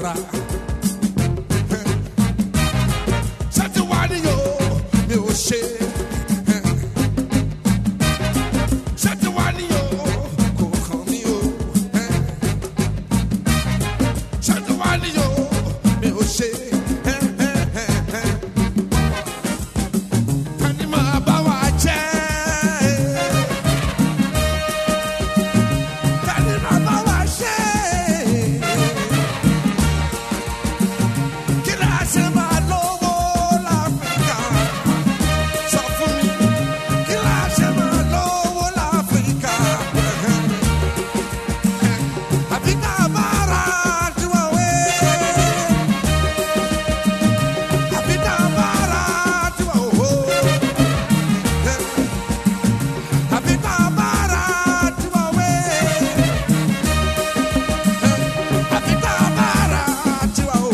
ora. Sati wani yo mi o she. Sati wani yo ko kan mi o. Sati wani yo mi o she. Kani ma ba wa je. Kani ma ba wa she. Kila se ma lowo l'Africa. Sọ fún mi. Kila se ma lowo l'Africa. Africa bara tiwa we. Africa bara tiwa o. Africa bara tiwa we. Africa bara tiwa o.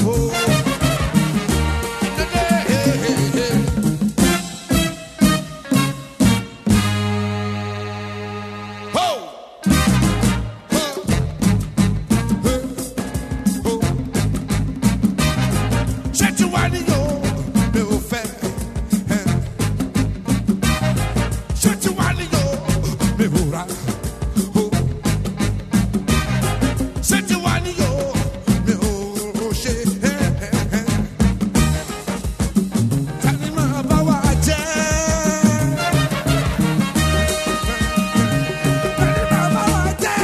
Ho! Ṣé tí wá ní yóò mi ò fẹ́? Ṣé tí wá ní yóò mi ò rà? Ṣé tí wá ní yóò mi ò ṣe? Tani máa bá wa jẹ́? Tani máa bá wa jẹ́?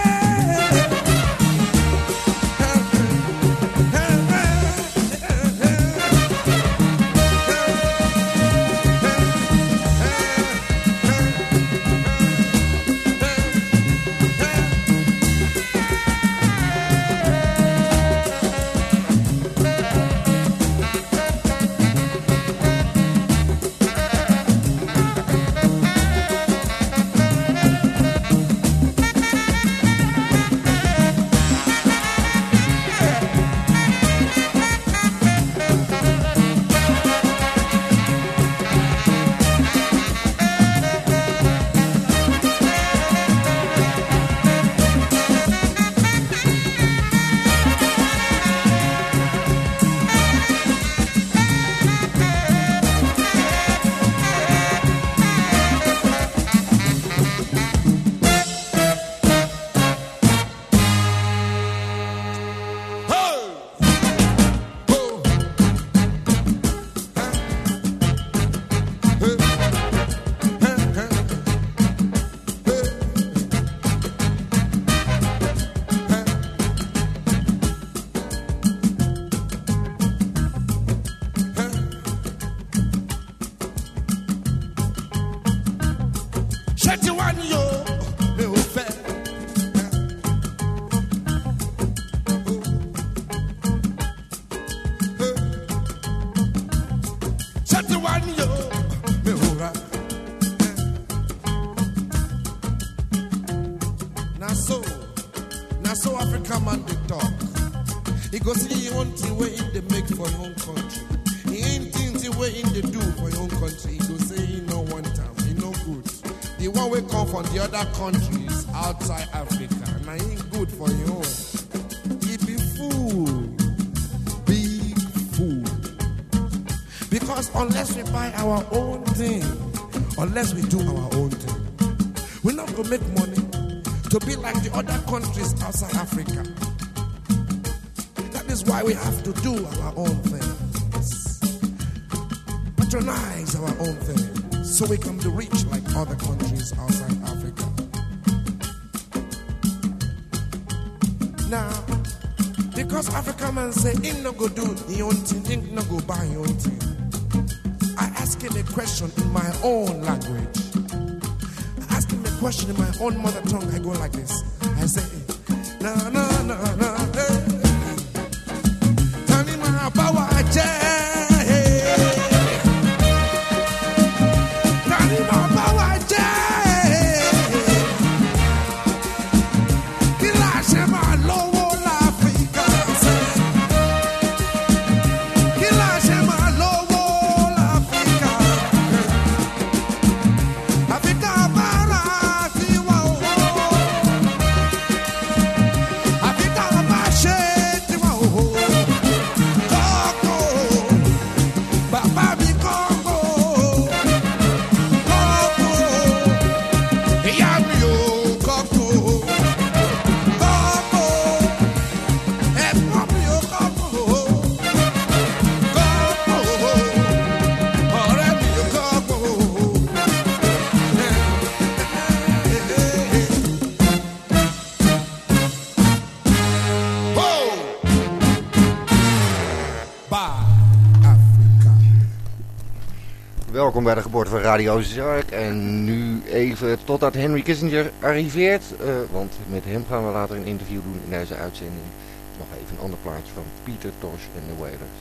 Ṣé tí wá ní yóò mi ò fẹ́? Ṣé tí wá ní yóò mi ò rà? Na so Africa man dey talk. He go see him own thing wey him dey make for him own country. He ain't thing wey him dey do for him own country. He go say he no want am, he no good. The one wey come from the other countries outside Africa, na him good for him own. He be fool, big fool. Because unless we buy our own thing, unless we do our own thing, we're not gonna make money to be like the other countries outside Africa. That is why we have to do our own things. Patronize our own things so we can be rich like other countries outside Africa. Now, because African man say him no go do his own thing, him no go buy his own thing, I ask him a question in my own language. I ask him a question in my own mother tongue. I go like this. I say, na na na na, hey. Tani ma ba wa je. Tani ma ba wa je. Kila se ma lowo l'Africa. Kila se ma lowo l'Africa. Africa bara tiwa o. Africa Welkom bij de geboorte van Radio Zark. En nu even totdat Henry Kissinger arriveert. Want met hem gaan we later een interview doen in deze uitzending. Nog even een ander plaatje van Peter Tosh en de Wailers.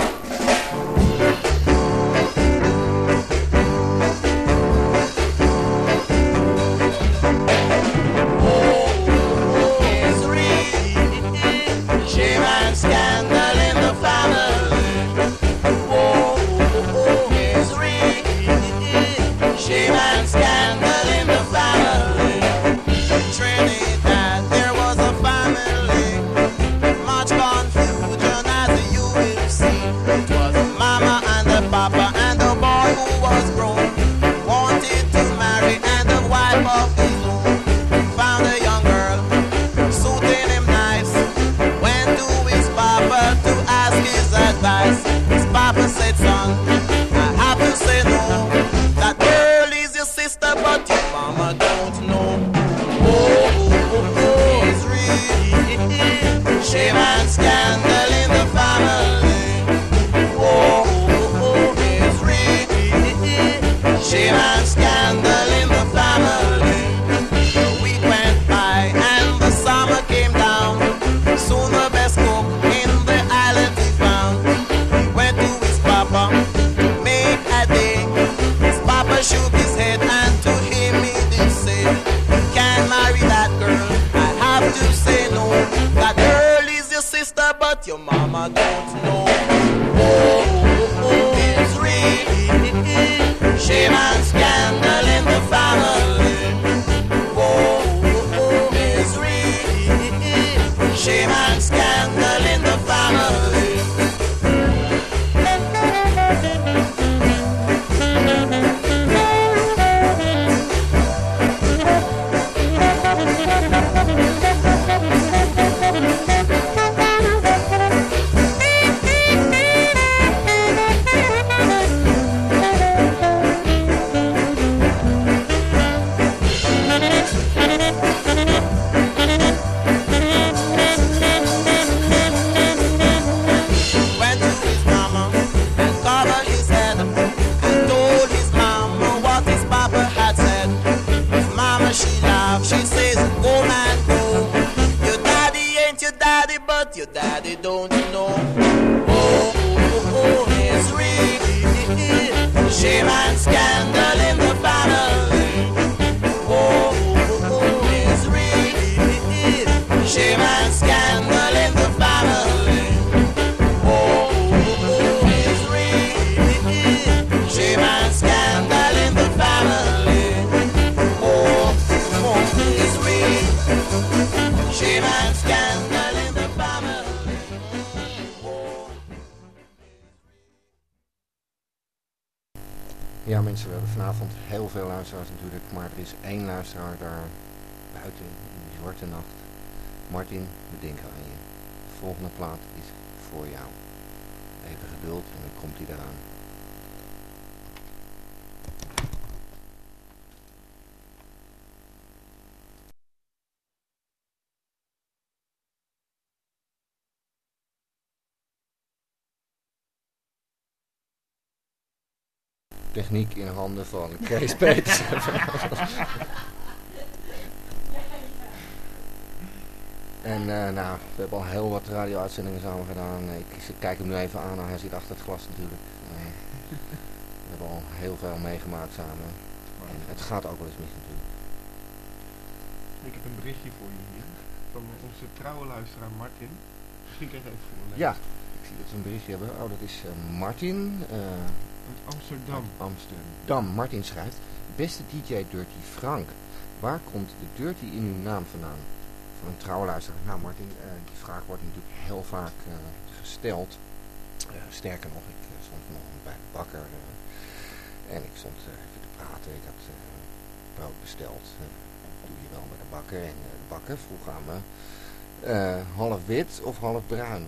His papa said, son, I have to say no. That girl is your sister, but your mama don't know. Oh, it's real. Shame and scandal in the family. Oh, it's real. Shame and scandal in the family. The week went by and the summer came down. Soon the best cook in the island he found. Shook his head and to him he did say, can't marry that girl, I have to say no. That girl is your sister but your mama don't know. Oh, it's real. Shame and scandal in the family. Oh, it's real. Shame and scandal in the family. Your daddy don't know. Oh, it's real. Shame and scandal in the family. Oh, it's real. Shame and scandal in the family. Oh, it's real. Shame and scandal in the family. Oh, it's real. Shame and scandal in the family. Ja mensen, we hebben vanavond heel veel luisteraars natuurlijk, maar er is één luisteraar daar buiten in die zwarte nacht. Martin, we denken aan je. De volgende plaat is voor jou. Even geduld en dan komt hij eraan. Techniek in handen van Kees Peters. En nou, we hebben al heel wat radio-uitzendingen samen gedaan. Ik kijk hem nu even aan, hij zit achter het glas natuurlijk. We hebben al heel veel meegemaakt samen. En het gaat ook wel eens mis natuurlijk. Ik heb een berichtje voor je hier. Van onze trouwe luisteraar Martin. Misschien kan je het even voorlezen. Ja, ik zie dat we een berichtje hebben. Oh, dat is Martin. Uit Amsterdam. Uit Amsterdam. Martin schrijft: beste DJ Dirty Frank, waar komt de Dirty in uw naam vandaan? Van een trouwe luisteraar. Nou Martin, die vraag wordt natuurlijk heel vaak gesteld. Sterker nog, ik stond vanochtend bij de bakker en ik stond even te praten. Ik had brood besteld. Doe je wel bij de bakker. En de bakker vroeg aan me, half wit of half bruin?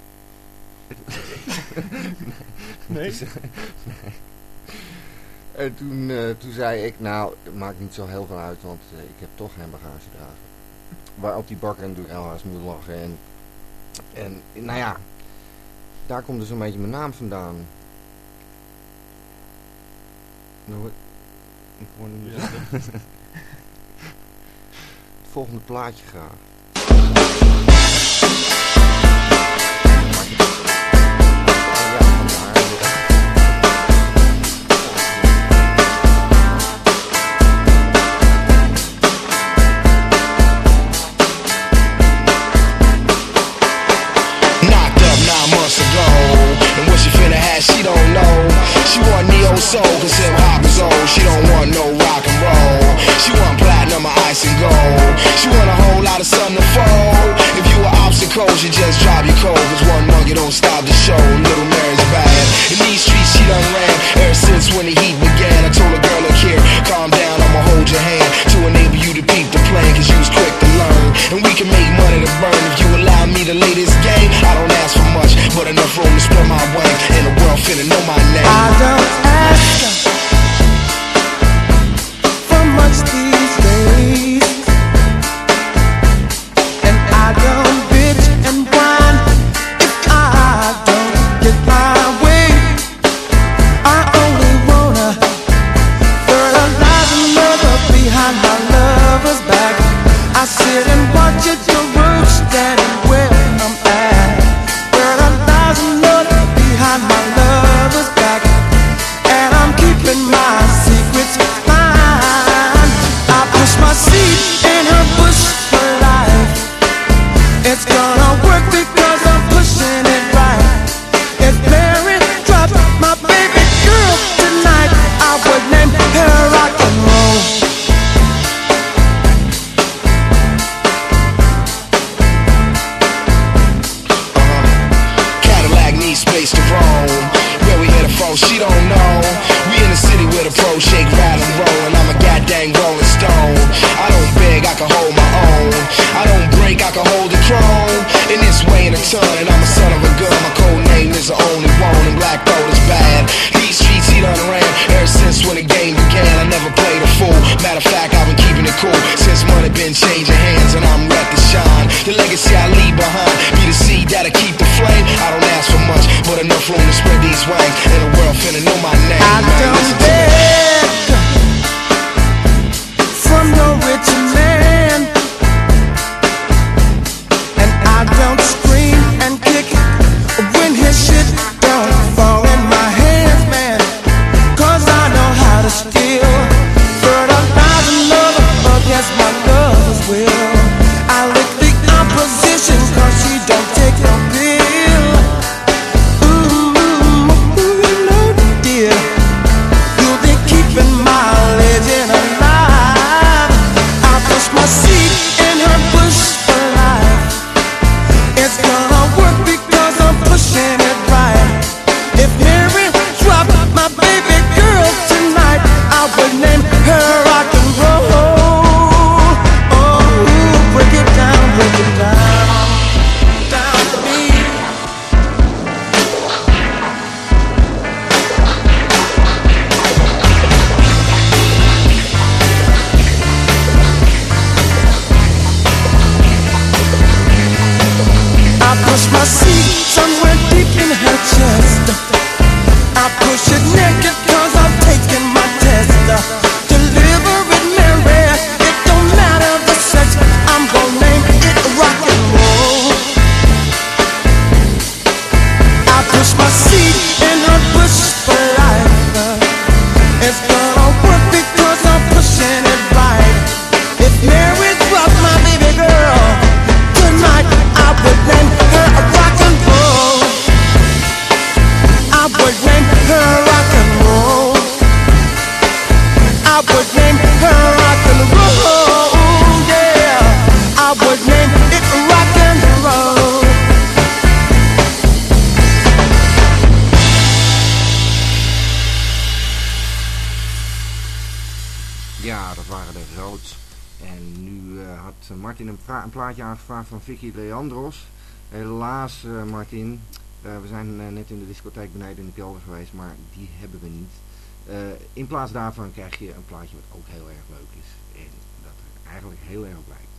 Nee? Nee. En toen zei ik, nou, het maakt niet zo heel veel uit, want ik heb toch geen bagagedrager. Waarop die bakker natuurlijk heel hard moet lachen. En nou ja, daar komt dus een beetje mijn naam vandaan. Nou, ik hoor niet meer. Het volgende plaatje graag. She don't know. She want neo soul, cause hip hop is old. She don't want no rock and roll. She want platinum or ice and gold. She want a whole lot of sun to fold. If you were obstacles, you just drop your cold. Cause one monkey don't stop the show. Little Mary's bad. In these streets she done ran ever since when the heat began. I told a girl, look here, calm down, I'ma hold your hand to enable you to peep the plan, cause you was quick to learn. And we can make money to burn if you allow me to lay this game. I don't ask for much, but enough room to spread my wings. And the world finna know my name. I don't ask for much these days, and I don't bitch and whine if I don't get my way. I only wanna fertilize another behind my lover's back. I sit and watch it to work standing where I'm at. Fertilize another behind my lover's back, and I'm keeping my secrets fine. I push my seed in her bush for life. It's gonna work because I'm pushing it right. If Mary dropped my baby girl tonight, I would name her rock and roll. Cadillac needs space to roam. Where we headed from, she don't know. We in the city with a pro, shake, rattle, and roll. And I'm a goddamn rolling stone. I don't beg, I can hold my own. I don't break, I can hold the chrome. In this way in a ton, and I'm a son of a gun. My code name is the only one, and black gold is bad. These streets he done ran ever since when the game began. I never played a fool. Matter of fact, I've been keeping it cool since money been changing hands, and I'm ready to shine. The legacy I leave behind be the seed that'll keep the flame. I don't ask for much, but enough room to spread these wings, and the world finna know my name. I don't beg from no rich man, and I don't scream and kick when his shit don't fall in my hands, man. Cause I know how to steal, fertilize another against my lover's will. I lick the opposition cause she don't take no pill. Dear, you'll be keeping my legend alive. I push my seed in her bush for life. It's gonna work because I'm pushing it right. If Mary dropped my baby girl tonight, I would name her rock and roll. Oh, break it down down to me. I push my seat somewhere deep in her chest. I push it naked cause I'm taking my test. Deliver it, Mary, it don't matter the sex. I'm gonna name it rock and roll. I push my seat in her bush for life. It's gonna work because I'm pushing it right. If Mary dropped my baby girl tonight, I would name her a rock and roll. I would name her rock and roll. I would name her rock and roll. Yeah, I would name it rock and roll. Ja, dat waren de Roods. En nu had Martin een plaatje aangevraagd van Vicky Leandros. Helaas, Martin, we zijn net in de discotheek beneden in de kelder geweest, maar die hebben we niet. In plaats daarvan krijg je een plaatje wat ook heel erg leuk is. En dat er eigenlijk heel erg op lijkt.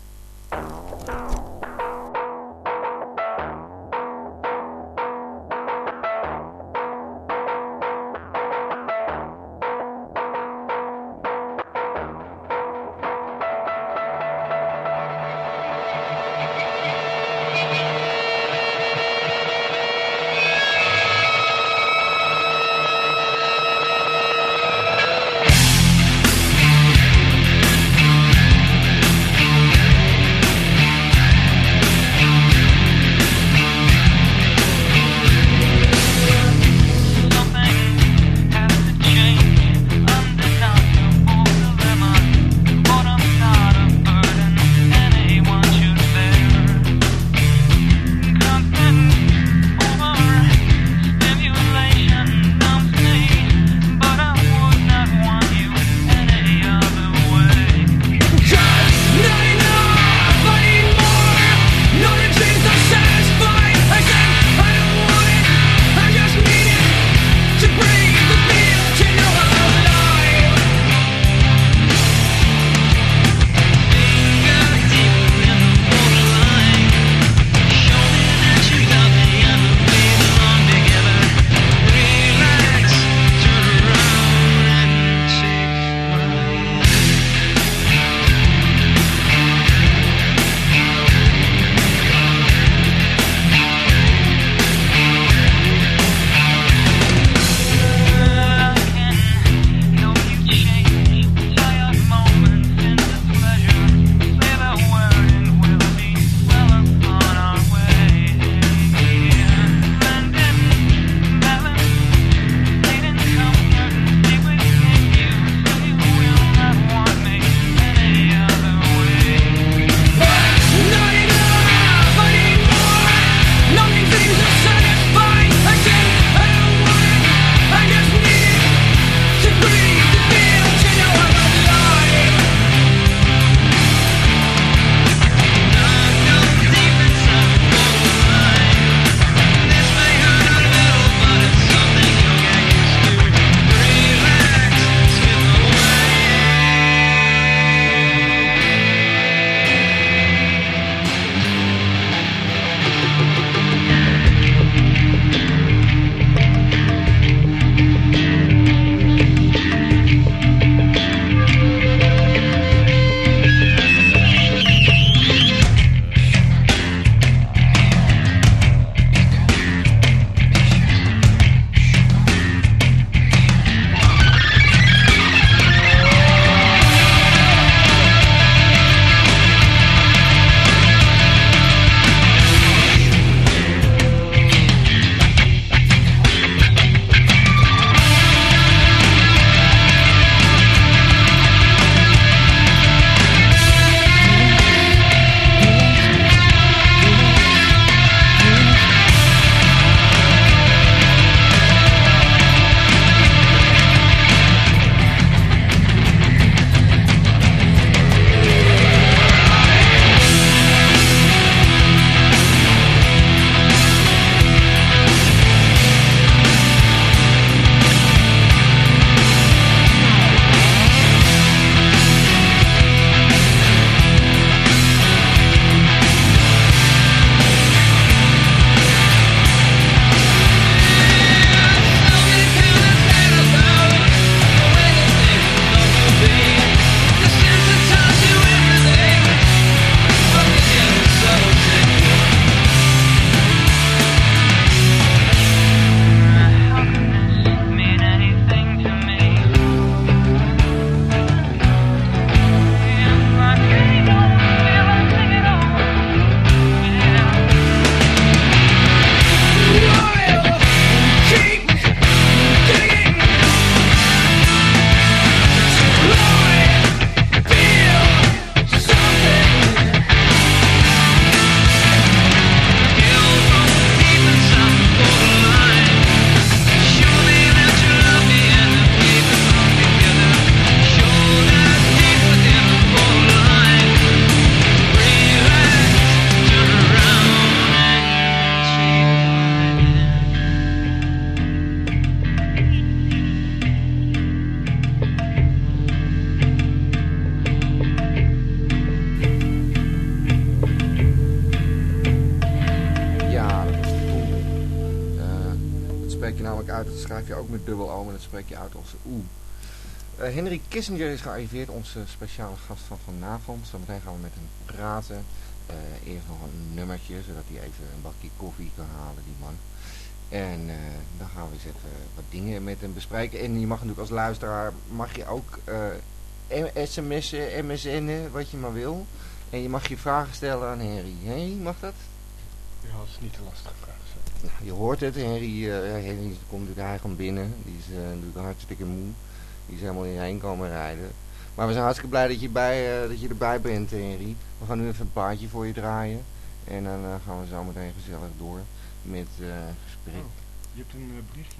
spreek je namelijk uit, dat schrijf je ook met dubbel O, maar dat spreek je uit als oe. Henry Kissinger is gearriveerd, onze speciale gast van vanavond. Zometeen gaan we met hem praten. Eerst nog een nummertje, zodat hij even een bakje koffie kan halen, die man. En dan gaan we eens even wat dingen met hem bespreken. En je mag natuurlijk als luisteraar, mag je ook sms'en, MSN'en, wat je maar wil. En je mag je vragen stellen aan Henry. Henry, mag dat? Ja, dat is niet te lastige vraag. Nou, je hoort het, Henry komt natuurlijk eigenlijk binnen. Die is natuurlijk hartstikke moe. Die is helemaal hierheen komen rijden. Maar we zijn hartstikke blij dat je erbij bent, Henry. We gaan nu even een plaatje voor je draaien. En dan gaan we zo meteen gezellig door met gesprek. Oh, je hebt een berichtje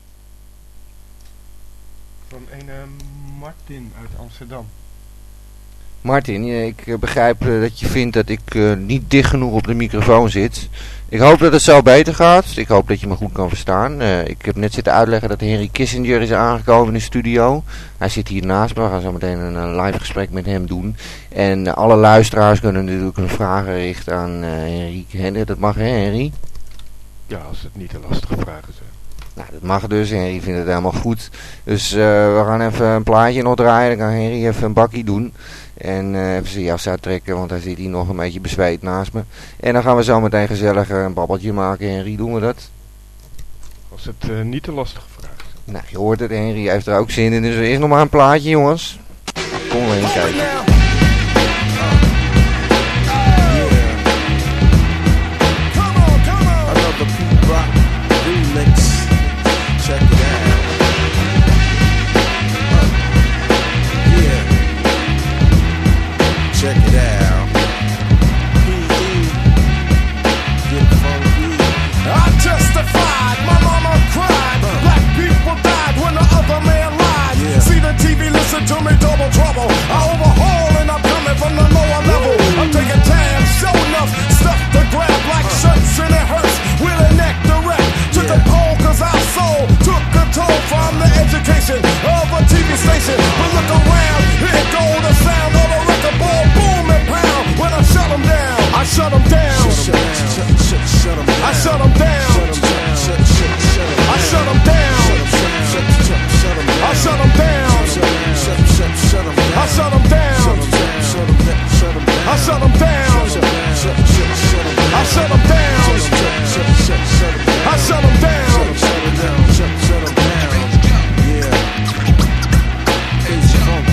van een Martin uit Amsterdam. Martin, ik begrijp dat je vindt dat ik niet dicht genoeg op de microfoon zit. Ik hoop dat het zo beter gaat. Ik hoop dat je me goed kan verstaan. Ik heb net zitten uitleggen dat Henry Kissinger is aangekomen in de studio. Hij zit hier naast me. We gaan zo meteen een live gesprek met hem doen. En alle luisteraars kunnen natuurlijk een vragen richten aan Henry. Dat mag, hè, Henry? Ja, als het niet te lastige vragen zijn. Nou, dat mag dus. Henry vindt het helemaal goed. Dus we gaan even een plaatje nog draaien. Dan kan Henry even een bakkie doen. En even zijn jas uittrekken, want hij zit hier nog een beetje bezweet naast me. En dan gaan we zo meteen gezellig een babbeltje maken. Henry, doen we dat? Als het niet te lastige vraag is. Nou, je hoort het. Henry heeft er ook zin in. Dus er is nog maar een plaatje, jongens. Kom maar heen kijken. Check it out. Check it out. Get funky. I testified, my mama cried. Black people died when the other man lied. Yeah. See the TV, listen to me, double trouble. I overhaul and I'm coming from the lower level. I'm taking tabs, show enough stuff to grab like shirts and it hurts with a neck direct. Took a poll cause our soul took control from the education of a TV station. But look around, here go the sound of a record ball, boom and pound. When I shut them down, I shut them down. I shut them down. I shut them down. I shut them down. I shut them down. I shut them down. I shut them down. I shut them down. Yeah. It's funky.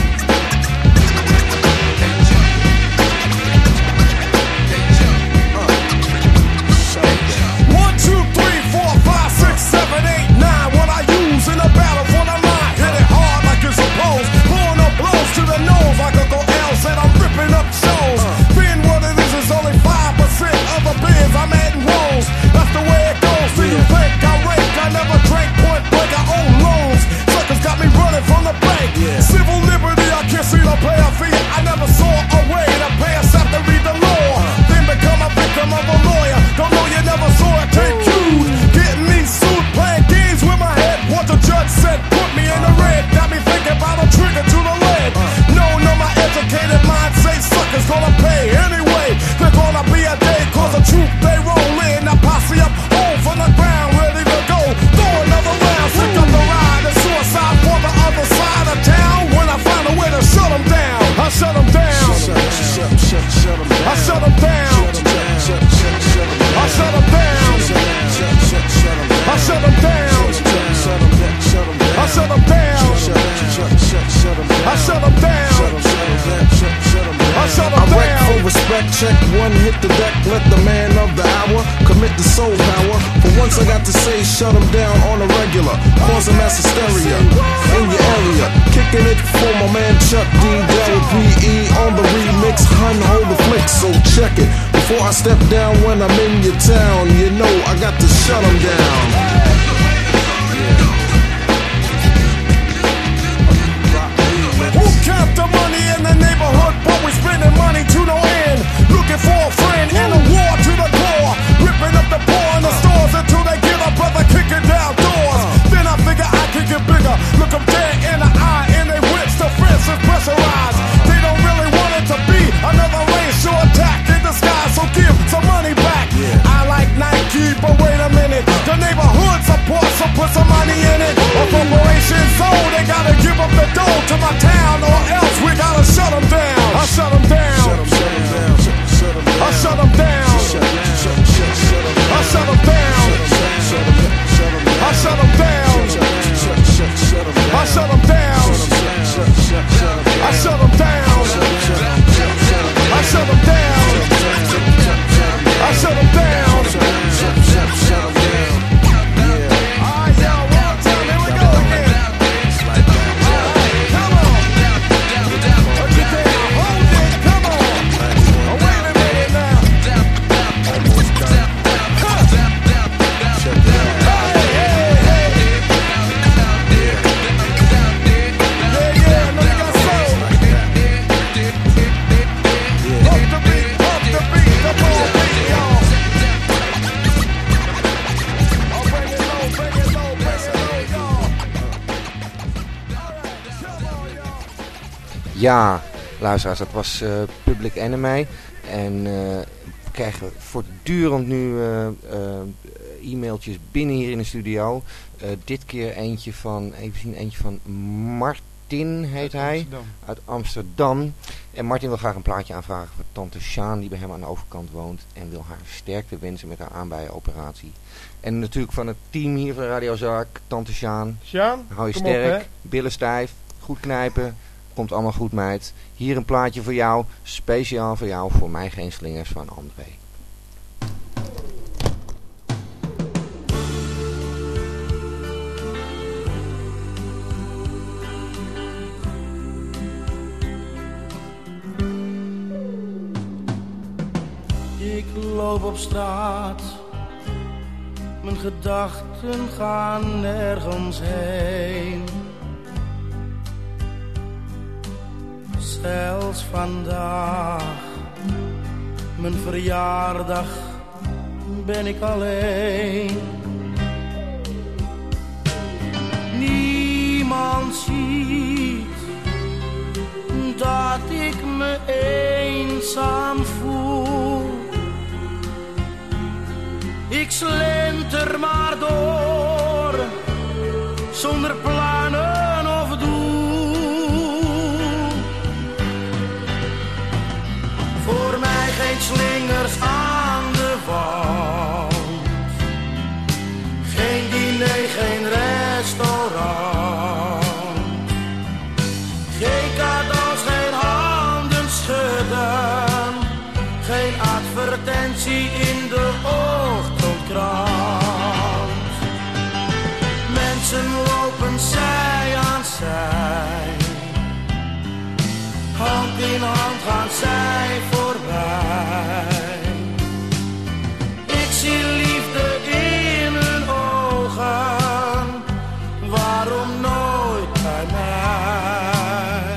1, 2, 3, 4, 5, 6, 7, 8, 9. What I use in a battle for the line. Hit it hard like you're supposed. Pulling up blows to the nose like Uncle L said I'm ripping up shows. Being what it is only 5% of the beers I'm adding rolls. That's the way it goes. Do you think I rake? I never drank point blank. I own loans. Suckers got me running from the bank. Civil liberty, I can't see the player fee. I never saw a way to pay us after read the law. Then become a victim of a lawyer. Don't know you never saw it take cues. Getting me sued, playing games with my head. What the judge said, put me in the red. Got me thinking about a trigger to the lead. No, my educated mind say suckers gonna pay anyway. There's gonna be a day cause the truth they roll in. I posse up home from the ground, ready to go. Throw another round, sick of the ride. And suicide for the other side of town. When I find a way to shut them down, I shut them down. I shut them down. I shut them down. I shut them down. I shut them down. I shut them down. I shut them down. I wreck for respect, check one, hit the deck, let the man of the hour commit the soul power. For once I got to say, shut them down on a regular, causing mass hysteria in your area. Kicking it for my man Chuck D. Del P.E. on the remix, hun, hold the flick, so check it. Before I step down when I'm in your town, you know I got to shut them down. Who count the money in the neighborhood, but we spending money to no end. Looking for a friend and a war to the core. Ripping up the poor in the stores until they get a brother kicking down doors. Then I figure I can get bigger. Look them dead in the eye and they whips the fence is pressurized. They don't really want it to be another racial attack in disguise, so give some money back. I like Nike, but wait a minute. The neighborhood supports some Ja, luisteraars, dat was Public Enemy. En we krijgen voortdurend nu e-mailtjes binnen hier in de studio. Dit keer eentje van Martin heet hij. Amsterdam. Uit Amsterdam. En Martin wil graag een plaatje aanvragen voor tante Sjaan die bij hem aan de overkant woont. En wil haar sterkte wensen met haar aanbijen-operatie. En natuurlijk van het team hier van Radio Zaak, tante Sjaan. Sjaan, Hou je kom sterk, op, hè. billen stijf, goed knijpen. Komt allemaal goed, meid. Hier een plaatje voor jou, speciaal voor jou, voor mij geen slingers van André. Ik loop op straat, mijn gedachten gaan nergens heen. Zelfs vandaag, mijn verjaardag, ben ik alleen. Niemand ziet dat ik me eenzaam voel. Ik slenter maar door, zonder plannen of doel. Voor mij geen slingers aan de wand, geen diner, geen restaurant, geen cadeaus, geen handen schudden, geen advertentie in de ochtendkrant. Mensen lopen zij aan zij, hand in hand gaan zij voorbij. Ik zie liefde in hun ogen, waarom nooit bij mij?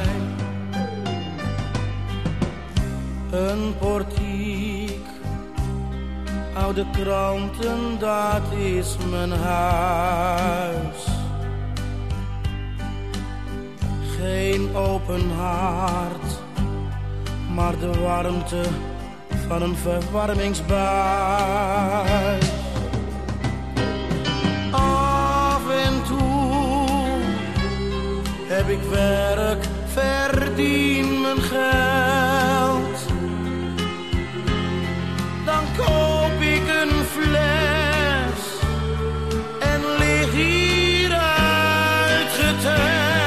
Een portiek, oude kranten, dat is mijn huis. Geen open haard, maar de warmte van een verwarmingsbuis. Af en toe heb ik werk, verdien mijn geld. Dan koop ik een fles en lig hier uitgeteld.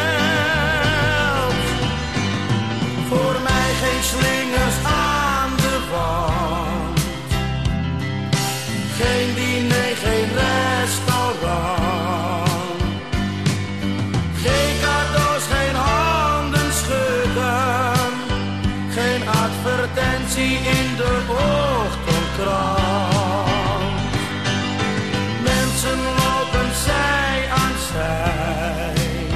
Voor mij geen slingers aan de wand, geen diner, geen restaurant, geen cadeaus, geen handen schudden, geen advertentie in de ochtendkrant. Mensen lopen zij aan zij,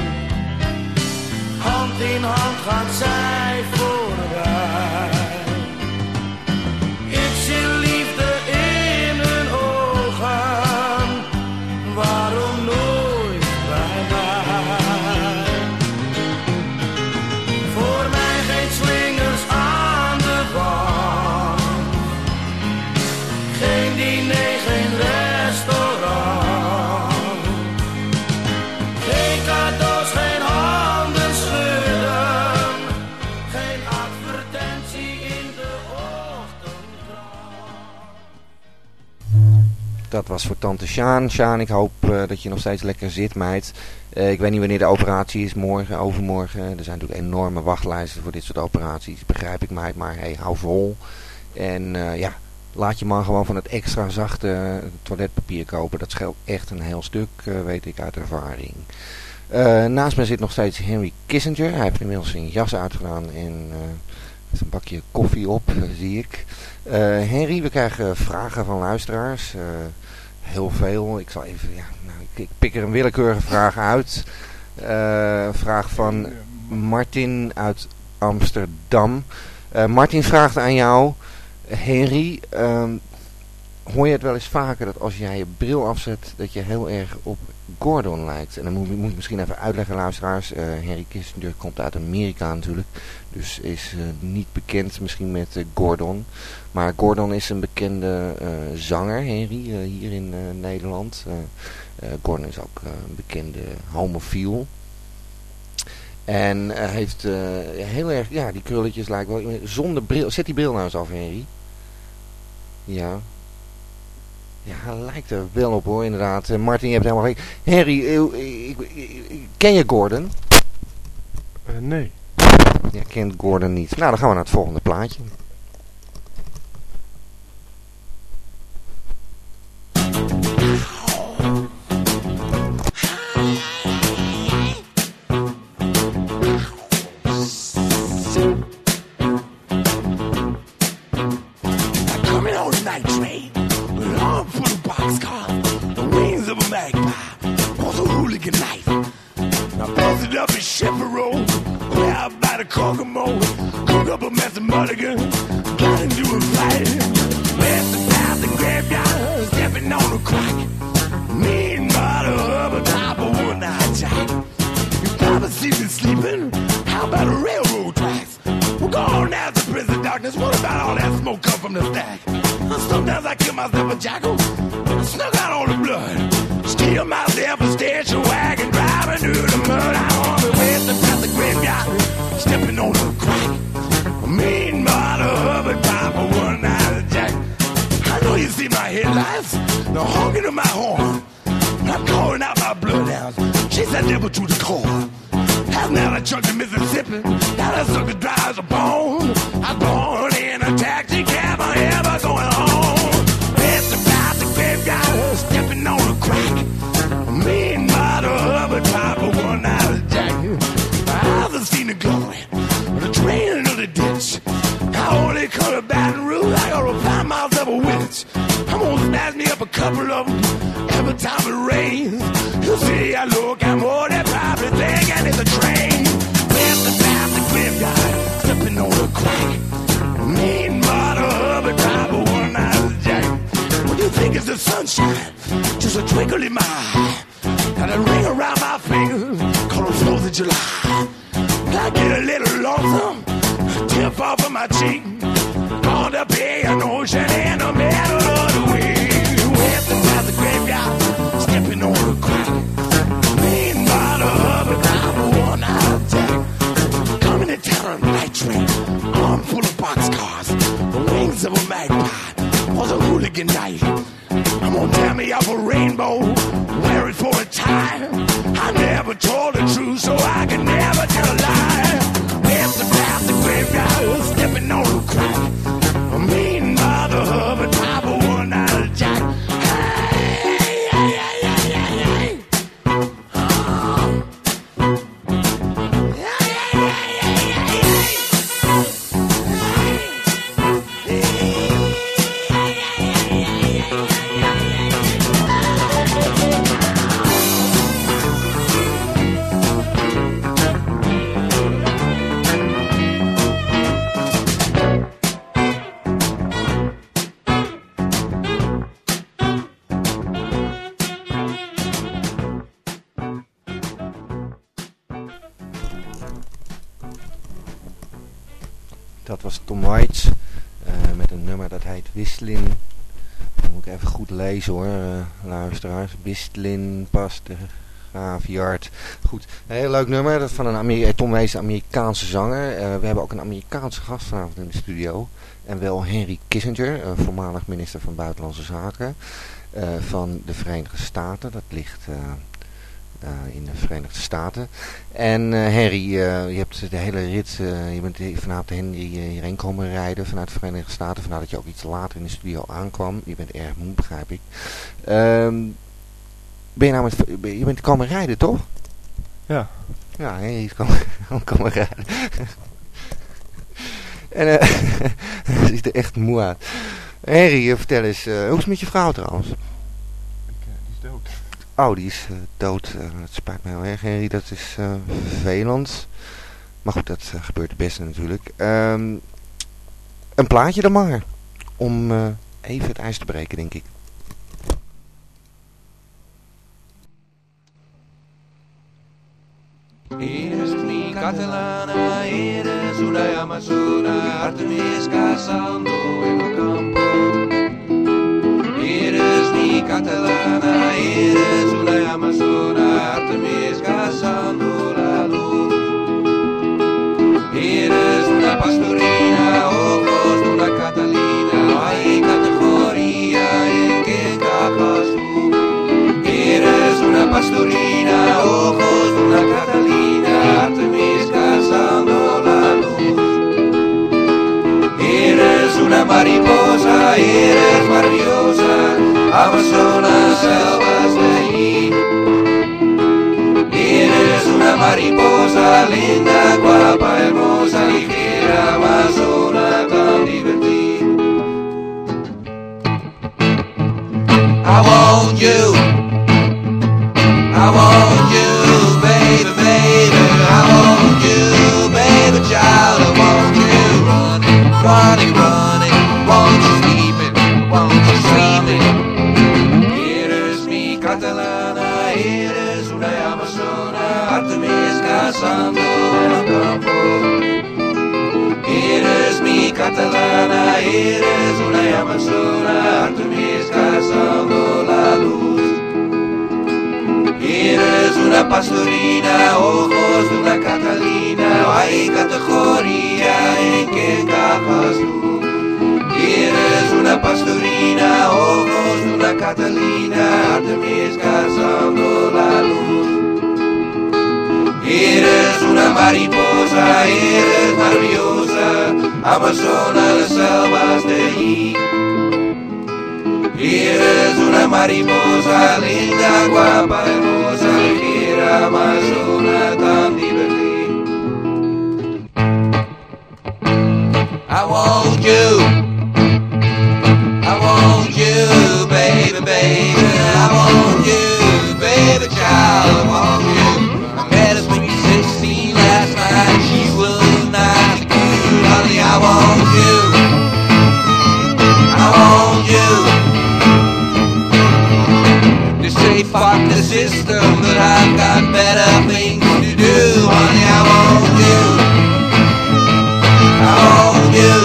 hand in hand gaan zij voorbij. Ik zie liefde in hun ogen, waarom nooit bij mij? Voor mij geen slingers aan de wand, geen diner, geen restaurant, geen cadeaus, geen handen schudden, geen advertentie in de ochtendkrant. Dat was voor tante Sjaan. Sjaan, ik hoop dat je nog steeds lekker zit, meid. Ik weet niet wanneer de operatie is, morgen, overmorgen. Er zijn natuurlijk enorme wachtlijsten voor dit soort operaties. Begrijp ik, meid, maar hey, hou vol. En ja, laat je man gewoon van het extra zachte toiletpapier kopen. Dat scheelt echt een heel stuk, weet ik uit ervaring. Naast me zit nog steeds Henry Kissinger. Hij heeft inmiddels zijn jas uitgedaan en heeft een bakje koffie op, zie ik. Henry, we krijgen vragen van luisteraars. Heel veel. Ik zal even, ik pik er een willekeurige vraag uit. Een vraag van Martin uit Amsterdam. Martin vraagt aan jou, Henry, hoor je het wel eens vaker dat als jij je bril afzet, dat je heel erg op Gordon lijkt. En dan moet ik misschien even uitleggen, luisteraars. Henry Kissinger komt uit Amerika natuurlijk. Dus is niet bekend misschien met Gordon. Maar Gordon is een bekende zanger, Henry, hier in Nederland. Gordon is ook een bekende homofiel. En heeft heel erg, ja, die krulletjes lijken wel, zonder bril. Zet die bril nou eens af, Henry. Ja. Ja, hij lijkt er wel op hoor, inderdaad. Martin, je hebt helemaal gelijk. Henry, ken je Gordon? Nee. Ja, kent Gordon niet. Nou, dan gaan we naar het volgende plaatje. Dat was Tom Waits met een nummer dat heet Wisselin. Dat moet ik even goed lezen hoor, luisteraars. Wisselin, pas de Graafjaard. Goed, een heel leuk nummer. Dat van Tom Waits, een Amerikaanse zanger. We hebben ook een Amerikaanse gast vanavond in de studio. En wel Henry Kissinger, voormalig minister van Buitenlandse Zaken van de Verenigde Staten. Dat ligt in de Verenigde Staten. En Henry, je hebt de hele rit, je bent vanavond Henry hierheen komen rijden vanuit de Verenigde Staten. Vandaar dat je ook iets later in de studio aankwam. Je bent erg moe, begrijp ik. Ben je nou je bent komen rijden, toch? Ja. Ja, Henry is komen rijden. En hij ziet er echt moe uit. Henry, vertel eens, hoe is het met je vrouw trouwens? Die is dood. Oh, die is dood. Dat spijt me heel erg, Henry. Dat is vervelend. Maar goed, dat gebeurt het beste natuurlijk. Een plaatje dan maar. Om even het ijs te breken, denk ik. Eres mi catalana, eres una amazona, Artemis cazando en el campo. Eres mi catalana, eres una amazona, Artemis cazando la luz. Eres una pastorina, ojos de una catalina, no hay categoría en que encajas tú. Eres una pastorina, ojos de una catalina, Artemis cazando la luz. Eres una mariposa, eres maravillosa, Amazonas, selvas de allí. Eres una mariposa, linda, guapa, hermosa, ligera, Amazona, tan divertida. I want you. I want you, baby, baby, I want you, baby child, I want you running, running, running, want you sleeping, want you sleeping. Eres mi catalana, eres una amazona, Artemis cazando en el campo. Eres mi catalana, eres una amazona, Artemis cazando la luz. Eres una pastorina, ojos de una catalina, no hay categoría en que encajas tú. Eres una pastorina, ojos de una catalina, Artemis cazando la luz. Eres una mariposa, eres maravillosa, Amazona, las selvas de allí. Eres una mariposa, linda, guapa, hermosa, ligera, Amazona, tan divertida. I want you, baby, baby, I want you, baby child, I want you. I met her when you 16 last night, she was nice, good, honey, I want you. I want you. They say fuck the system, but I've got better things to do, honey, I want you. I want you.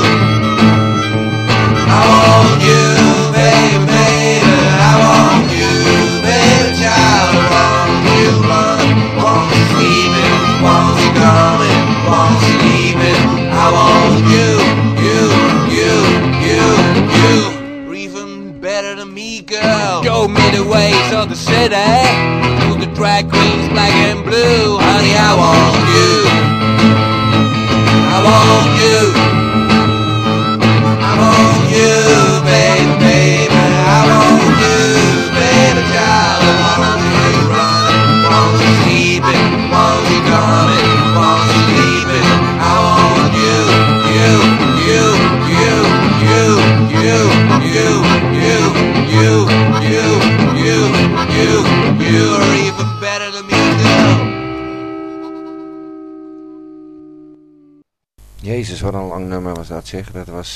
I want you, baby, baby, I want you, baby child, I want you running, want you sleeping, want you coming, want you leaving, I want you, you're even better than me, girl. Show me the ways of the city, to the drag queens black and blue, honey, I want you. I want you. I want you, baby, baby, I want you, baby child, I want you running, want you sleeping, want you coming, want you leaving, I want you're even better than me, girl. Jezus, wat een lang nummer was dat, zeg. Dat was,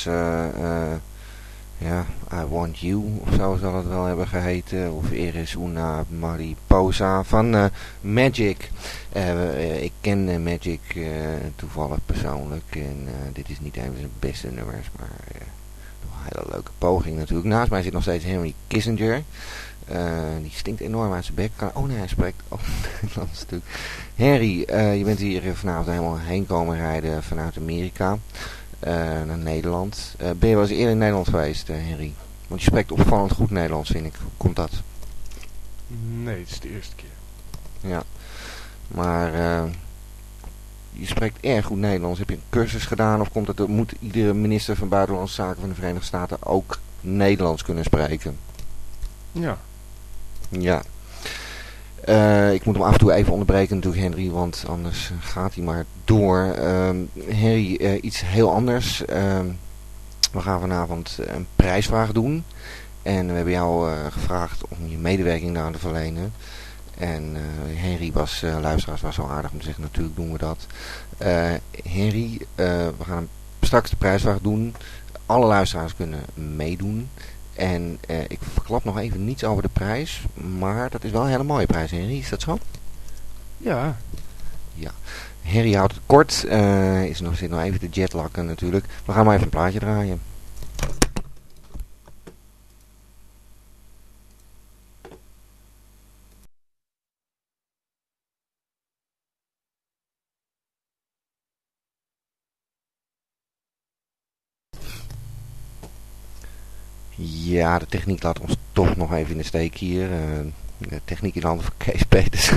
ja, I Want You, of zo zal het wel hebben geheten. Of Eres Una Mariposa van Magic. Ik ken Magic toevallig persoonlijk. En dit is niet een van zijn beste nummers, maar toch een hele leuke poging natuurlijk. Naast mij zit nog steeds Henry Kissinger. Die stinkt enorm uit zijn bek. Oh nee, hij spreekt ook Nederlands natuurlijk. Henry, je bent hier vanavond helemaal heen komen rijden vanuit Amerika naar Nederland. Ben je wel eens eerder in Nederland geweest, Henry? Want je spreekt opvallend goed Nederlands, vind ik. Hoe komt dat? Nee, het is de eerste keer. Ja, maar je spreekt erg goed Nederlands. Heb je een cursus gedaan of komt het? Moet iedere minister van Buitenlandse Zaken van de Verenigde Staten ook Nederlands kunnen spreken? Ja. Ja. Ik moet hem af en toe even onderbreken natuurlijk, Henry, want anders gaat hij maar door. Henry, iets heel anders. We gaan vanavond een prijsvraag doen. En we hebben jou gevraagd om je medewerking daar te verlenen. En Henry luisteraars was zo aardig om te zeggen, natuurlijk doen we dat. Henry, we gaan straks de prijsvraag doen. Alle luisteraars kunnen meedoen. En ik verklap nog even niets over de prijs. Maar dat is wel een hele mooie prijs, Henry. Is dat zo? Ja. Ja. Henry houdt het kort. Zit nog even te jetlakken natuurlijk. We gaan maar even een plaatje draaien. Ja, de techniek laat ons toch nog even in de steek hier. De techniek in handen van Kees Peters.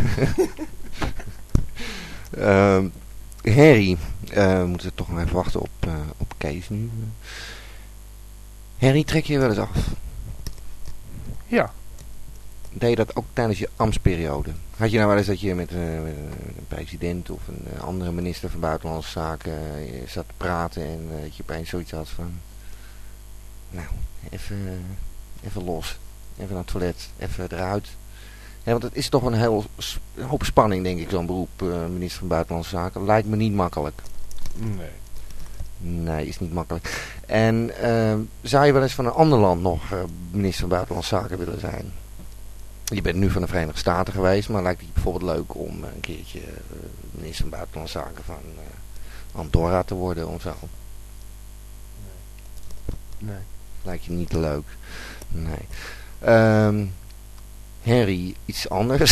Harry, we moeten toch nog even wachten op Kees nu. Harry, trek je wel eens af? Ja. Deed je dat ook tijdens je ambtsperiode? Had je nou wel eens dat je met een president of een andere minister van Buitenlandse Zaken zat te praten en dat je opeens zoiets had van... Nou, even los. Even naar het toilet. Even eruit. Ja, want het is toch een hoop spanning, denk ik, zo'n beroep, minister van Buitenlandse Zaken. Lijkt me niet makkelijk. Nee. Nee, is niet makkelijk. En zou je wel eens van een ander land nog minister van Buitenlandse Zaken willen zijn? Je bent nu van de Verenigde Staten geweest, maar lijkt het je bijvoorbeeld leuk om een keertje minister van Buitenlandse Zaken van Andorra te worden of zo? Nee. Lijkt je niet leuk? Nee. Harry, iets anders.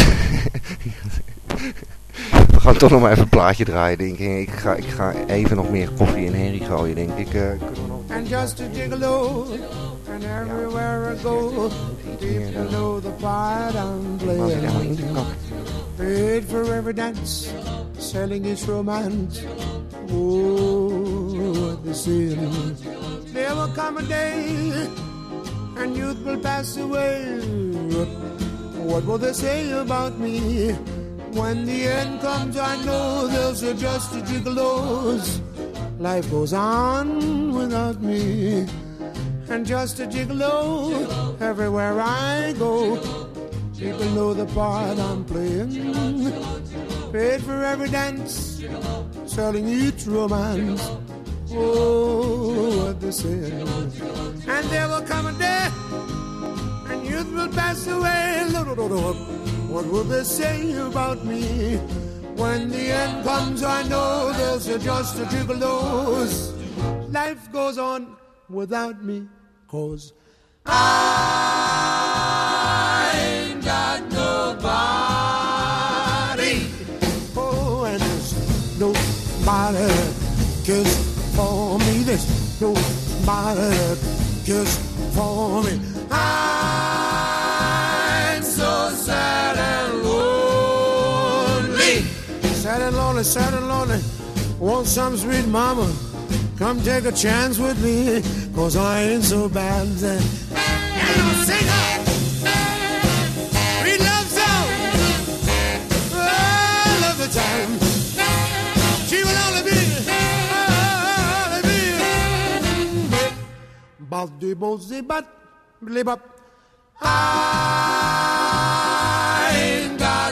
We gaan toch nog maar even een plaatje draaien, denk ik. Ik ga even nog meer koffie in Harry gooien, denk ik. And just a gigolo, and everywhere I go, people know the part I'm Maar zit helemaal in playing. te kakken. Paid for every dance, selling its romance. Oh, what the sin. There will come a day, and youth will pass away. What will they say about me? When the end comes, I know they'll say just a gigolos. Life goes on without me. And just a gigolo, everywhere I go. People know the part I'm playing. Paid for every dance, selling each romance. Oh, what they say. And there will come a day, and youth will pass away. What will they say about me? When the end comes, I know they'll say just a gigolos. Life goes on without me, 'cause I ain't got nobody. Oh, and there's nobody that cares for me. There's nobody that cares for me. I'm so sad and lonely. Sad and lonely, sad and lonely. Want some sweet mama? Come take a chance with me, 'cause I ain't so bad. And I'll sing her sweet love song. I love the time. She will only be Baldi bozi bat blib up. I ain't got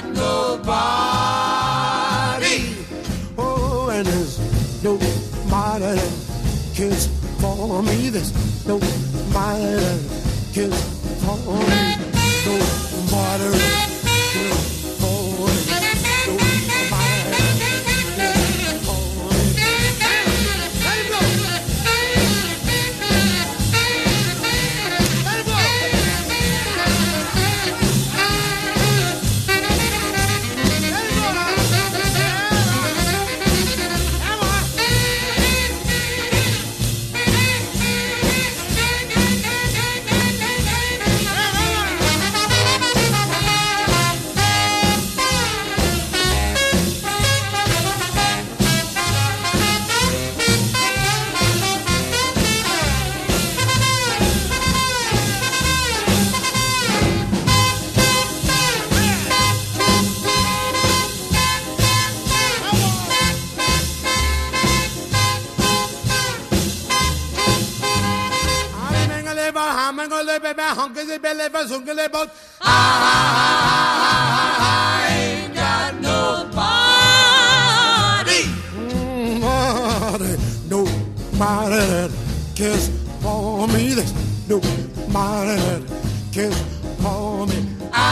nobody. Oh, and there's nobody that cares for me. There's nobody that cares for me. Nobody that cares for me. Nobody that cares for me. Let it go. Let it go. I ain't got nobody. Nobody that cares for me. There's nobody somebody that can call me.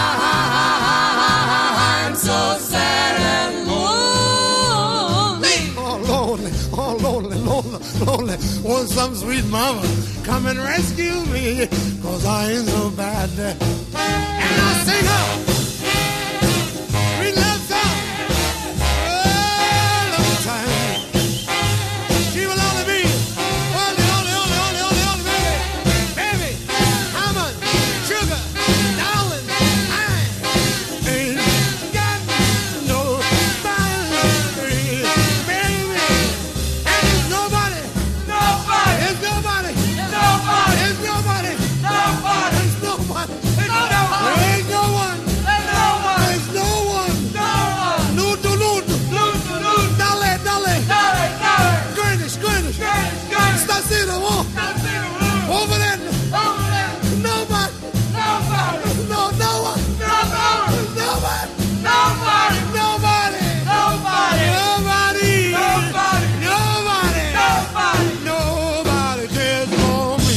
I'm so sad and lonely. Oh, lonely, oh, lonely, lonely, lonely. Want some sweet mama come and rescue me, 'cause I ain't so bad. And I sing up, sweet love song, all of the time. She will only be, only, baby. Baby, how much sugar, darling, I ain't got nobody, baby. And there's nobody, there's nobody, there's nobody, there's no one, there's no one, Dale, Greenwich, Stasino, over there, nobody, no one, nobody cares for me.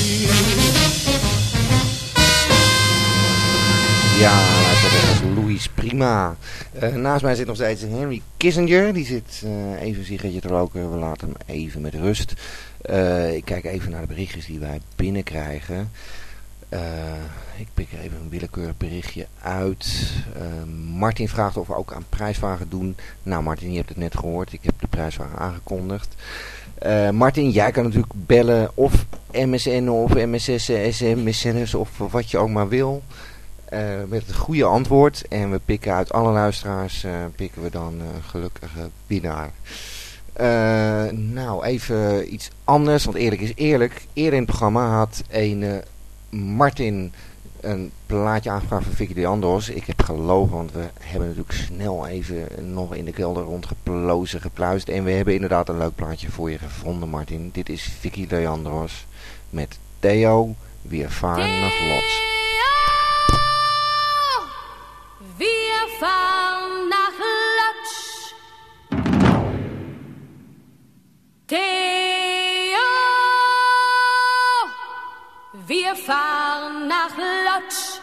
Ja, dat is Louis Prima. Naast mij zit nog steeds Henry Kissinger. Die zit even een sigaretje te roken. We laten hem even met rust. Ik kijk even naar de berichtjes die wij binnenkrijgen. Ik pik er even een willekeurig berichtje uit. Martin vraagt of we ook aan prijsvragen doen. Nou Martin, je hebt het net gehoord. Ik heb de prijsvragen aangekondigd. Martin, jij kan natuurlijk bellen of MSN of MSS, SMS of wat je ook maar wil. Met het goede antwoord. En we pikken uit alle luisteraars pikken we dan een gelukkige winnaar. Nou, even iets anders. Want eerlijk is eerlijk. Eerder in het programma had een Martin een plaatje aangevraagd van Vicky Leandros. Ik heb gelogen, want we hebben natuurlijk snel even nog in de kelder gepluist. En we hebben inderdaad een leuk plaatje voor je gevonden, Martin. Dit is Vicky Leandros met Theo, wir fahren nach Lodz. Wir fahren nach Lodz. Theo, wir fahren nach Lodz.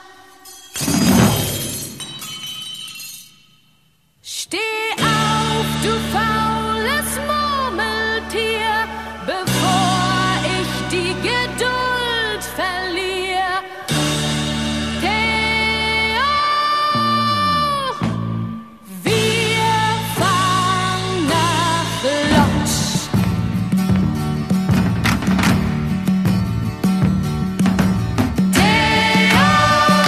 Steh auf, du faules Murmeltier, bevor ich die Geduld verliere. Theo, wir fahren nach Lodz. Theo,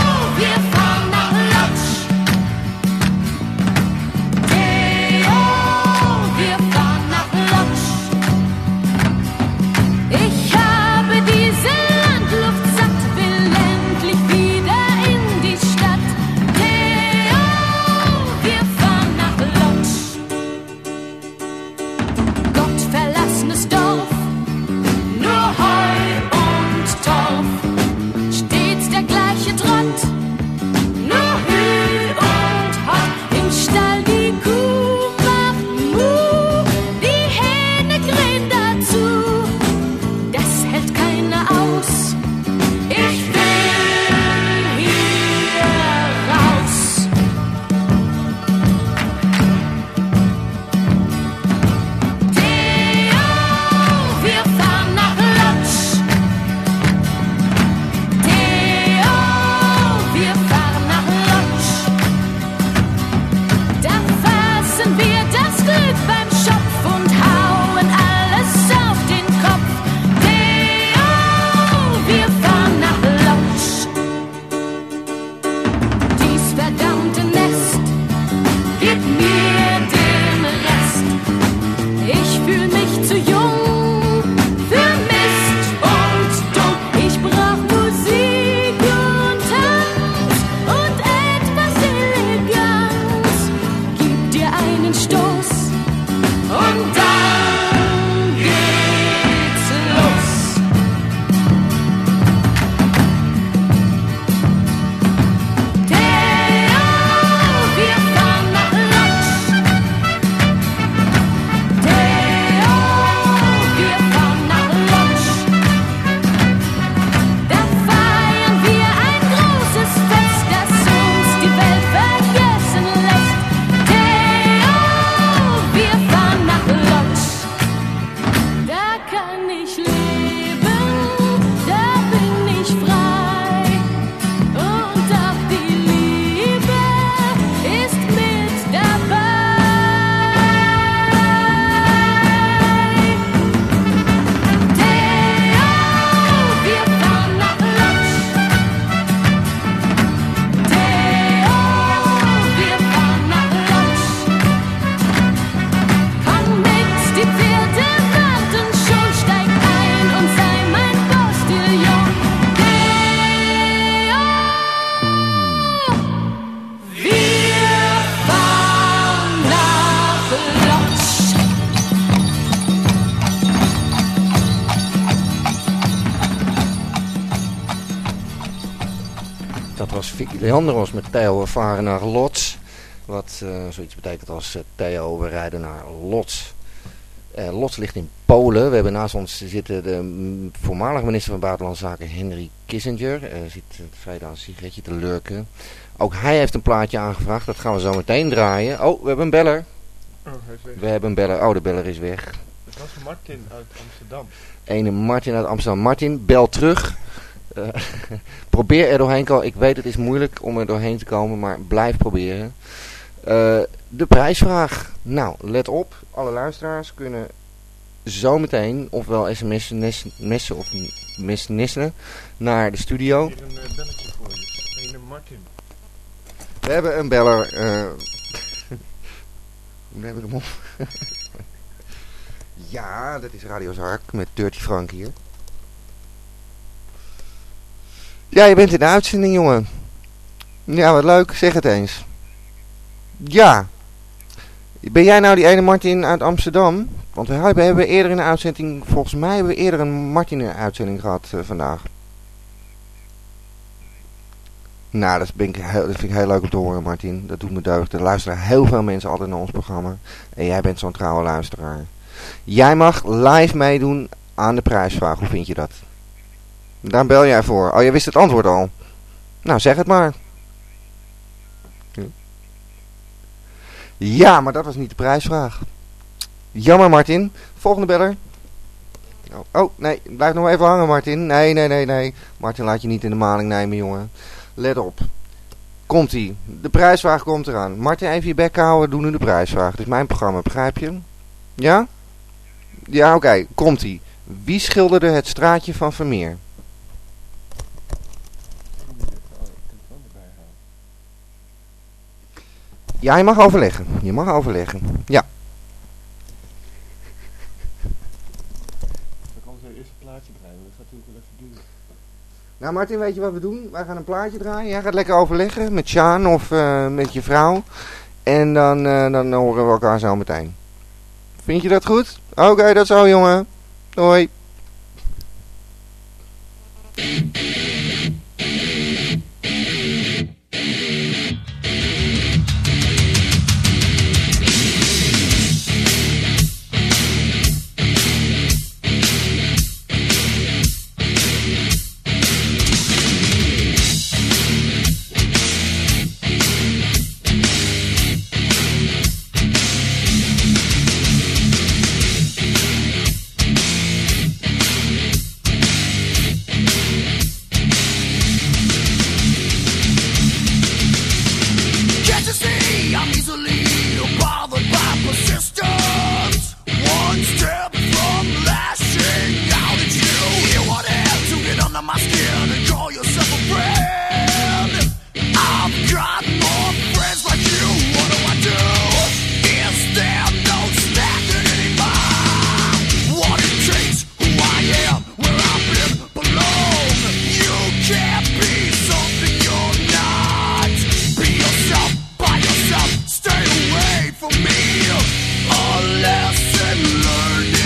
Vicky Leandros met Theo, we varen naar Lodz. Wat zoiets betekent als Theo, we rijden naar Lodz. Lodz ligt in Polen. We hebben naast ons zitten de voormalige minister van Buitenlandse Zaken Henry Kissinger. Zit tevreden aan een sigaretje te lurken. Ook hij heeft een plaatje aangevraagd. Dat gaan we zo meteen draaien. Oh, we hebben een beller. Oh, hij is weg. We hebben een beller. Oh, de beller is weg. Dat was Martin uit Amsterdam. Ene Martin uit Amsterdam. Martin, bel terug. Probeer er doorheen te komen. Ik weet het is moeilijk om er doorheen te komen, maar blijf proberen. De prijsvraag. Nou, let op. Alle luisteraars kunnen zometeen ofwel sms'en of mesnissen naar de studio. Hier een belletje voor je. Ene Martin. We hebben een beller. Hoe heb ik hem op? Ja, dat is Radio Zark met Dirty Frank hier. Ja, je bent in de uitzending, jongen. Ja, wat leuk. Zeg het eens. Ja. Ben jij nou die ene Martin uit Amsterdam? Want we hebben eerder in de uitzending, volgens mij hebben we eerder een Martin in de uitzending gehad vandaag. Nou, dat vind ik heel leuk om te horen, Martin. Dat doet me deugd. Er luisteren heel veel mensen altijd naar ons programma. En jij bent zo'n trouwe luisteraar. Jij mag live meedoen aan de prijsvraag. Hoe vind je dat? Daar bel jij voor. Oh, je wist het antwoord al. Nou, zeg het maar. Ja, maar dat was niet de prijsvraag. Jammer, Martin. Volgende beller. Oh, nee. Blijf nog even hangen, Martin. Nee. Martin, laat je niet in de maling nemen, jongen. Let op. Komt-ie. De prijsvraag komt eraan. Martin, even je bek houden. Doe nu de prijsvraag. Het is mijn programma, begrijp je? Ja? Ja, oké. Komt-ie. Wie schilderde het straatje van Vermeer? Ja, je mag overleggen. Ja. Dan kan ze eerst een plaatje draaien. Dat gaat natuurlijk wel even duren. Nou Martin, weet je wat we doen? Wij gaan een plaatje draaien. Jij gaat lekker overleggen met Sjaan of met je vrouw. En dan horen we elkaar zo meteen. Vind je dat goed? Oké, dat zo jongen. Hoi. Stay away from me. A lesson learned.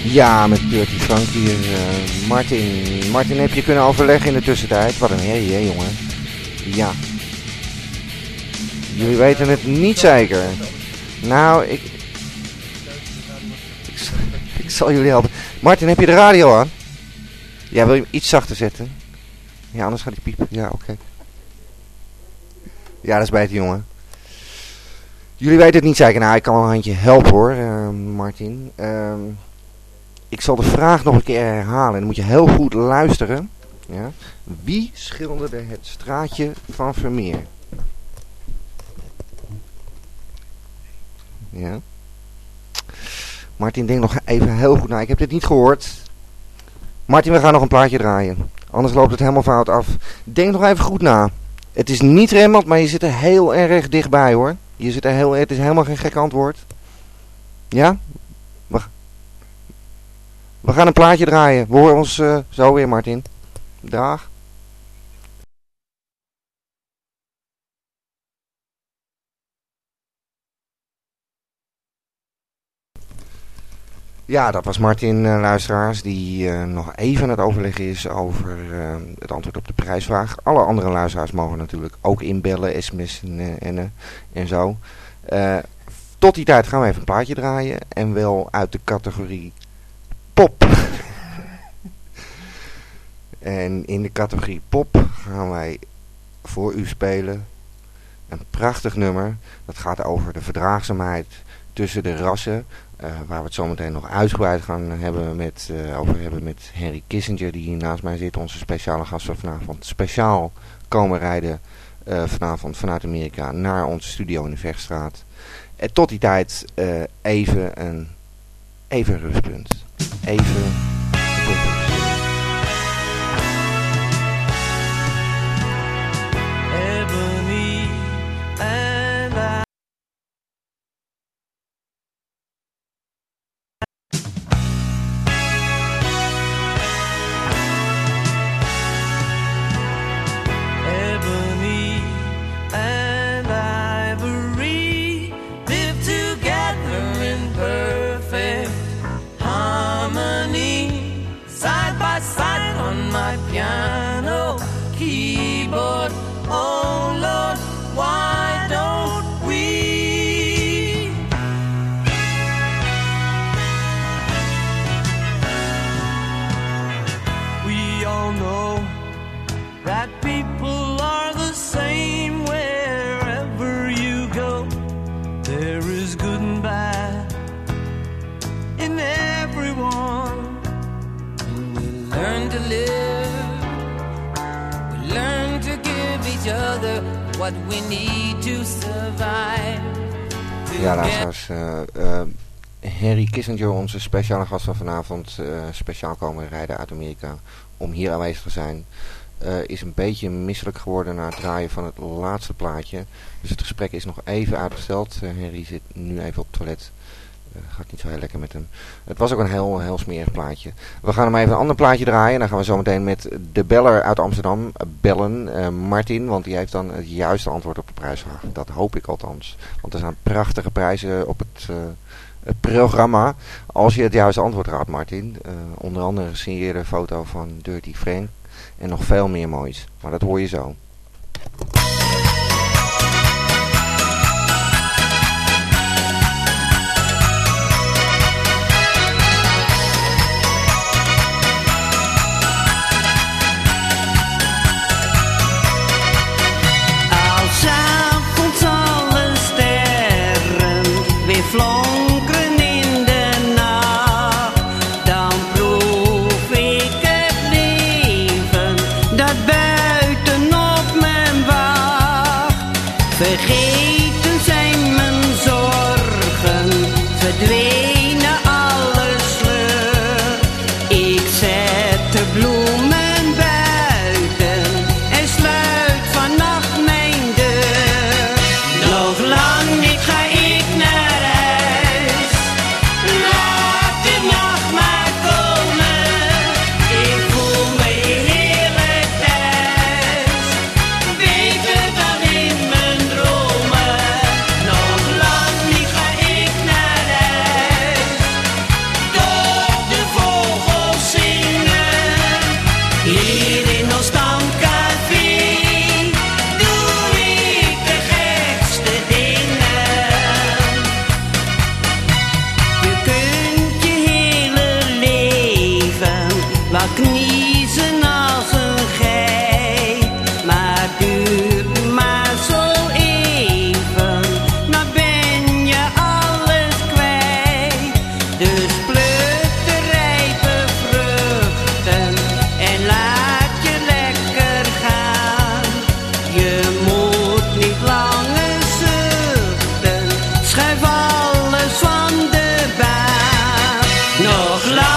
Ja, met Dirty Frank hier. Martin, heb je kunnen overleggen in de tussentijd? Wat een herrie, hè, jongen? Ja. Jullie weten het niet zeker. Nou, ik zal jullie helpen. Martin, heb je de radio aan? Ja, wil je hem iets zachter zetten? Ja, anders gaat hij piepen. Ja, oké. Ja, dat is beter, jongen. Jullie weten het niet zeker. Nou, ik kan wel een handje helpen, hoor, Martin. Ik zal de vraag nog een keer herhalen. Dan moet je heel goed luisteren. Ja. Wie schilderde het straatje van Vermeer? Ja. Martin, denk nog even heel goed na. Ik heb dit niet gehoord. Martin, we gaan nog een plaatje draaien. Anders loopt het helemaal fout af. Denk nog even goed na. Het is niet Remmelt, maar je zit er heel erg dichtbij, hoor. Het is helemaal geen gek antwoord. Ja? We gaan een plaatje draaien. We horen ons zo weer, Martin. Dag. Ja, dat was Martin, luisteraars, die nog even aan het overleggen is over het antwoord op de prijsvraag. Alle andere luisteraars mogen natuurlijk ook inbellen, sms'en en zo. Tot die tijd gaan we even een plaatje draaien en wel uit de categorie pop. En in de categorie pop gaan wij voor u spelen een prachtig nummer. Dat gaat over de verdraagzaamheid tussen de rassen. Waar we het zometeen nog uitgebreid gaan over hebben met Henry Kissinger, die hier naast mij zit. Onze speciale gast van vanavond. Speciaal komen rijden vanavond vanuit Amerika naar onze studio in de Vechtstraat. En tot die tijd even een rustpunt. Even een punt. Ebony and I. Ebony and ivory live together in perfect harmony, side by side on my piano keyboard. Oh Lord, why don't we? We all know that people are the same wherever you go. There is good and bad in everyone. And we learn to live, we learn to give each other what we need to survive. Ja, luisteraars. Henry Kissinger, onze speciale gast van vanavond, speciaal komen rijden uit Amerika om hier aanwezig te zijn, is een beetje misselijk geworden na het draaien van het laatste plaatje. Dus het gesprek is nog even uitgesteld. Henry zit nu even op het toilet. Gaat niet zo heel lekker met hem. Het was ook een heel smerig plaatje. We gaan hem even een ander plaatje draaien. Dan gaan we zo meteen met de beller uit Amsterdam bellen. Martin, want die heeft dan het juiste antwoord op de prijsvraag. Dat hoop ik althans. Want er staan prachtige prijzen op het programma. Als je het juiste antwoord raadt, Martin. Onder andere een gesigneerde foto van Dirty Frank. En nog veel meer moois. Maar dat hoor je zo. Flonkeren in de nacht, dan proef ik het leven dat buiten op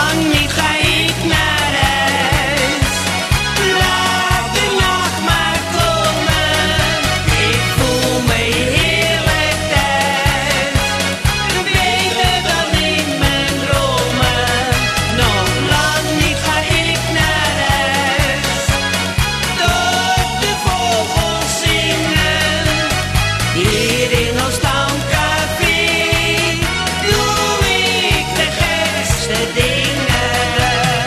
lang niet ga ik naar huis. Laat de nacht maar komen, ik voel me heerlijk thuis. Beter dan in mijn dromen, nog lang niet ga ik naar huis. Tot de vogels zingen, hier in ons stamcafé, doe ik de gekste dingen.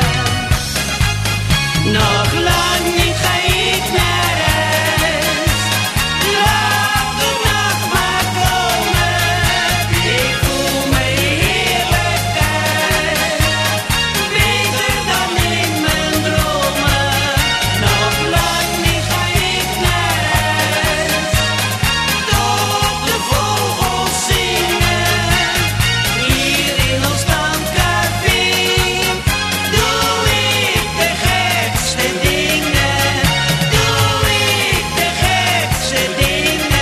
Nog lang niet ga ik naar huis. Laat de nacht maar komen, ik voel me heerlijk thuis. Beter dan in mijn dromen, nog lang niet ga ik naar huis. Tot de vogels zingen, hier in ons stamcafé, doe ik de gekste dingen, doe ik de gekste dingen.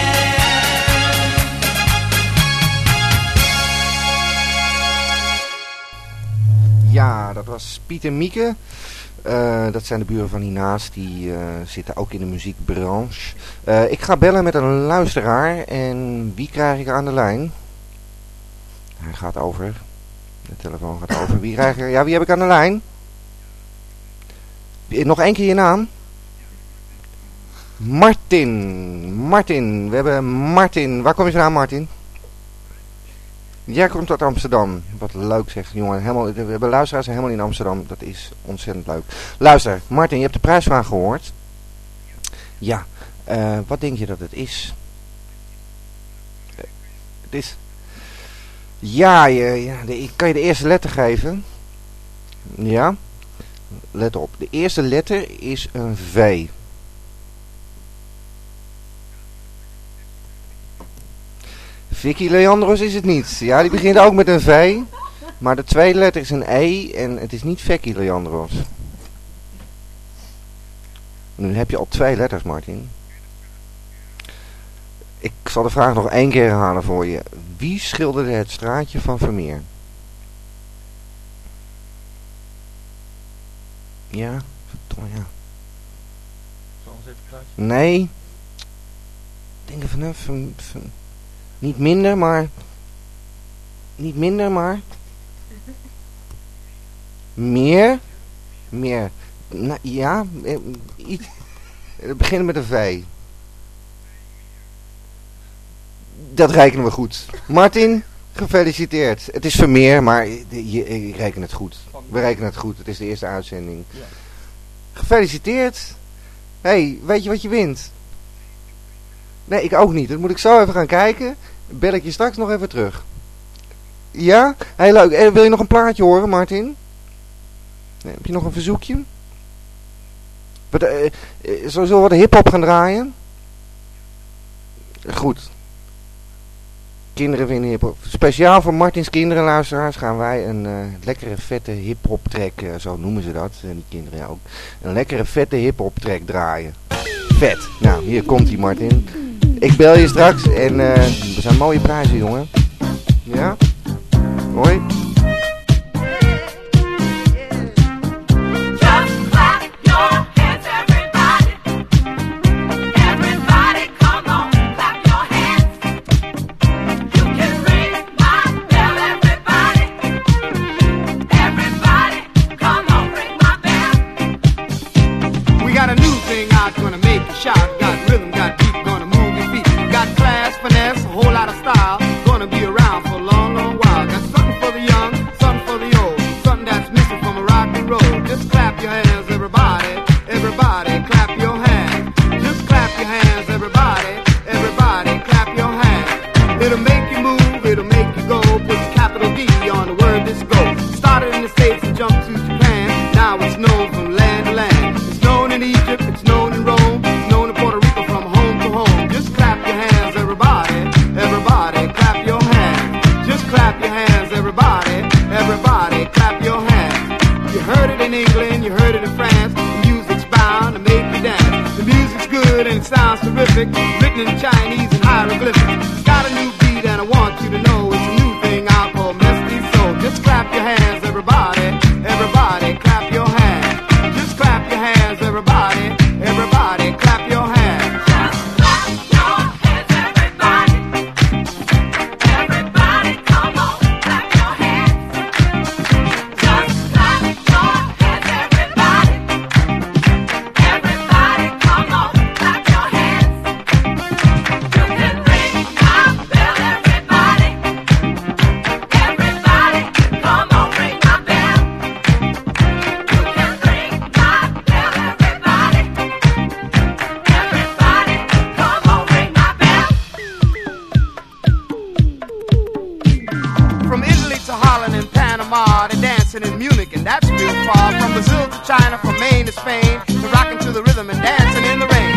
Ja, dat was Piet en Mieke. Dat zijn de buren van hiernaast. Die zitten ook in de muziekbranche. Ik ga bellen met een luisteraar. En wie krijg ik aan de lijn? Hij gaat over. De telefoon gaat over. Wie krijg ik? Ja, wie heb ik aan de lijn? Nog één keer je naam. Martin. Martin. We hebben Martin. Waar kom je vandaan, Martin? Jij komt uit Amsterdam. Wat leuk zeg, jongen. Helemaal, we hebben luisteraars helemaal in Amsterdam. Dat is ontzettend leuk. Luister, Martin, je hebt de prijsvraag gehoord. Ja, wat denk je dat het is? Het is... Ja, ik kan je de eerste letter geven. Ja. Let op. De eerste letter is een V. Vicky Leandros is het niet. Ja, die begint ook met een V. Maar de tweede letter is een E en het is niet Vicky Leandros. Nu heb je al 2 letters, Martin. Ik zal de vraag nog 1 keer herhalen voor je. Wie schilderde het straatje van Vermeer? Ja, verdomme, ja. Zal ons even plaatje? Nee. Denk er vanaf. Niet minder, maar... Niet minder, maar... Meer? Meer. Nou, ja, iets... Het begint met een V. Dat rekenen we goed. Martin, gefeliciteerd. Het is Vermeer, maar ik reken het goed. We rekenen het goed. Het is de eerste uitzending. Ja. Gefeliciteerd. Hey, weet je wat je wint? Nee, ik ook niet. Dat moet ik zo even gaan kijken. Bel ik je straks nog even terug. Ja? Heel leuk. Wil je nog een plaatje horen, Martin? Nee, heb je nog een verzoekje? Zullen we wat hip-hop gaan draaien? Goed. Kinderen vinden hip-hop. Speciaal voor Martins kinderen, luisteraars, gaan wij een lekkere vette hip-hop track, zo noemen ze dat, die kinderen ook. Een lekkere vette hip-hop track draaien. Vet. Nou, hier komt ie, Martin. Ik bel je straks en er zijn mooie prijzen, jongen. Ja? Hoi. Written in Chinese and hieroglyphics. Got a new beat and I want you to know it's a new thing I call Misty Soul. Just clap your hands, everybody. music, and that's real far. From Brazil to China, from Maine to Spain, to rocking to the rhythm and dancing in the rain.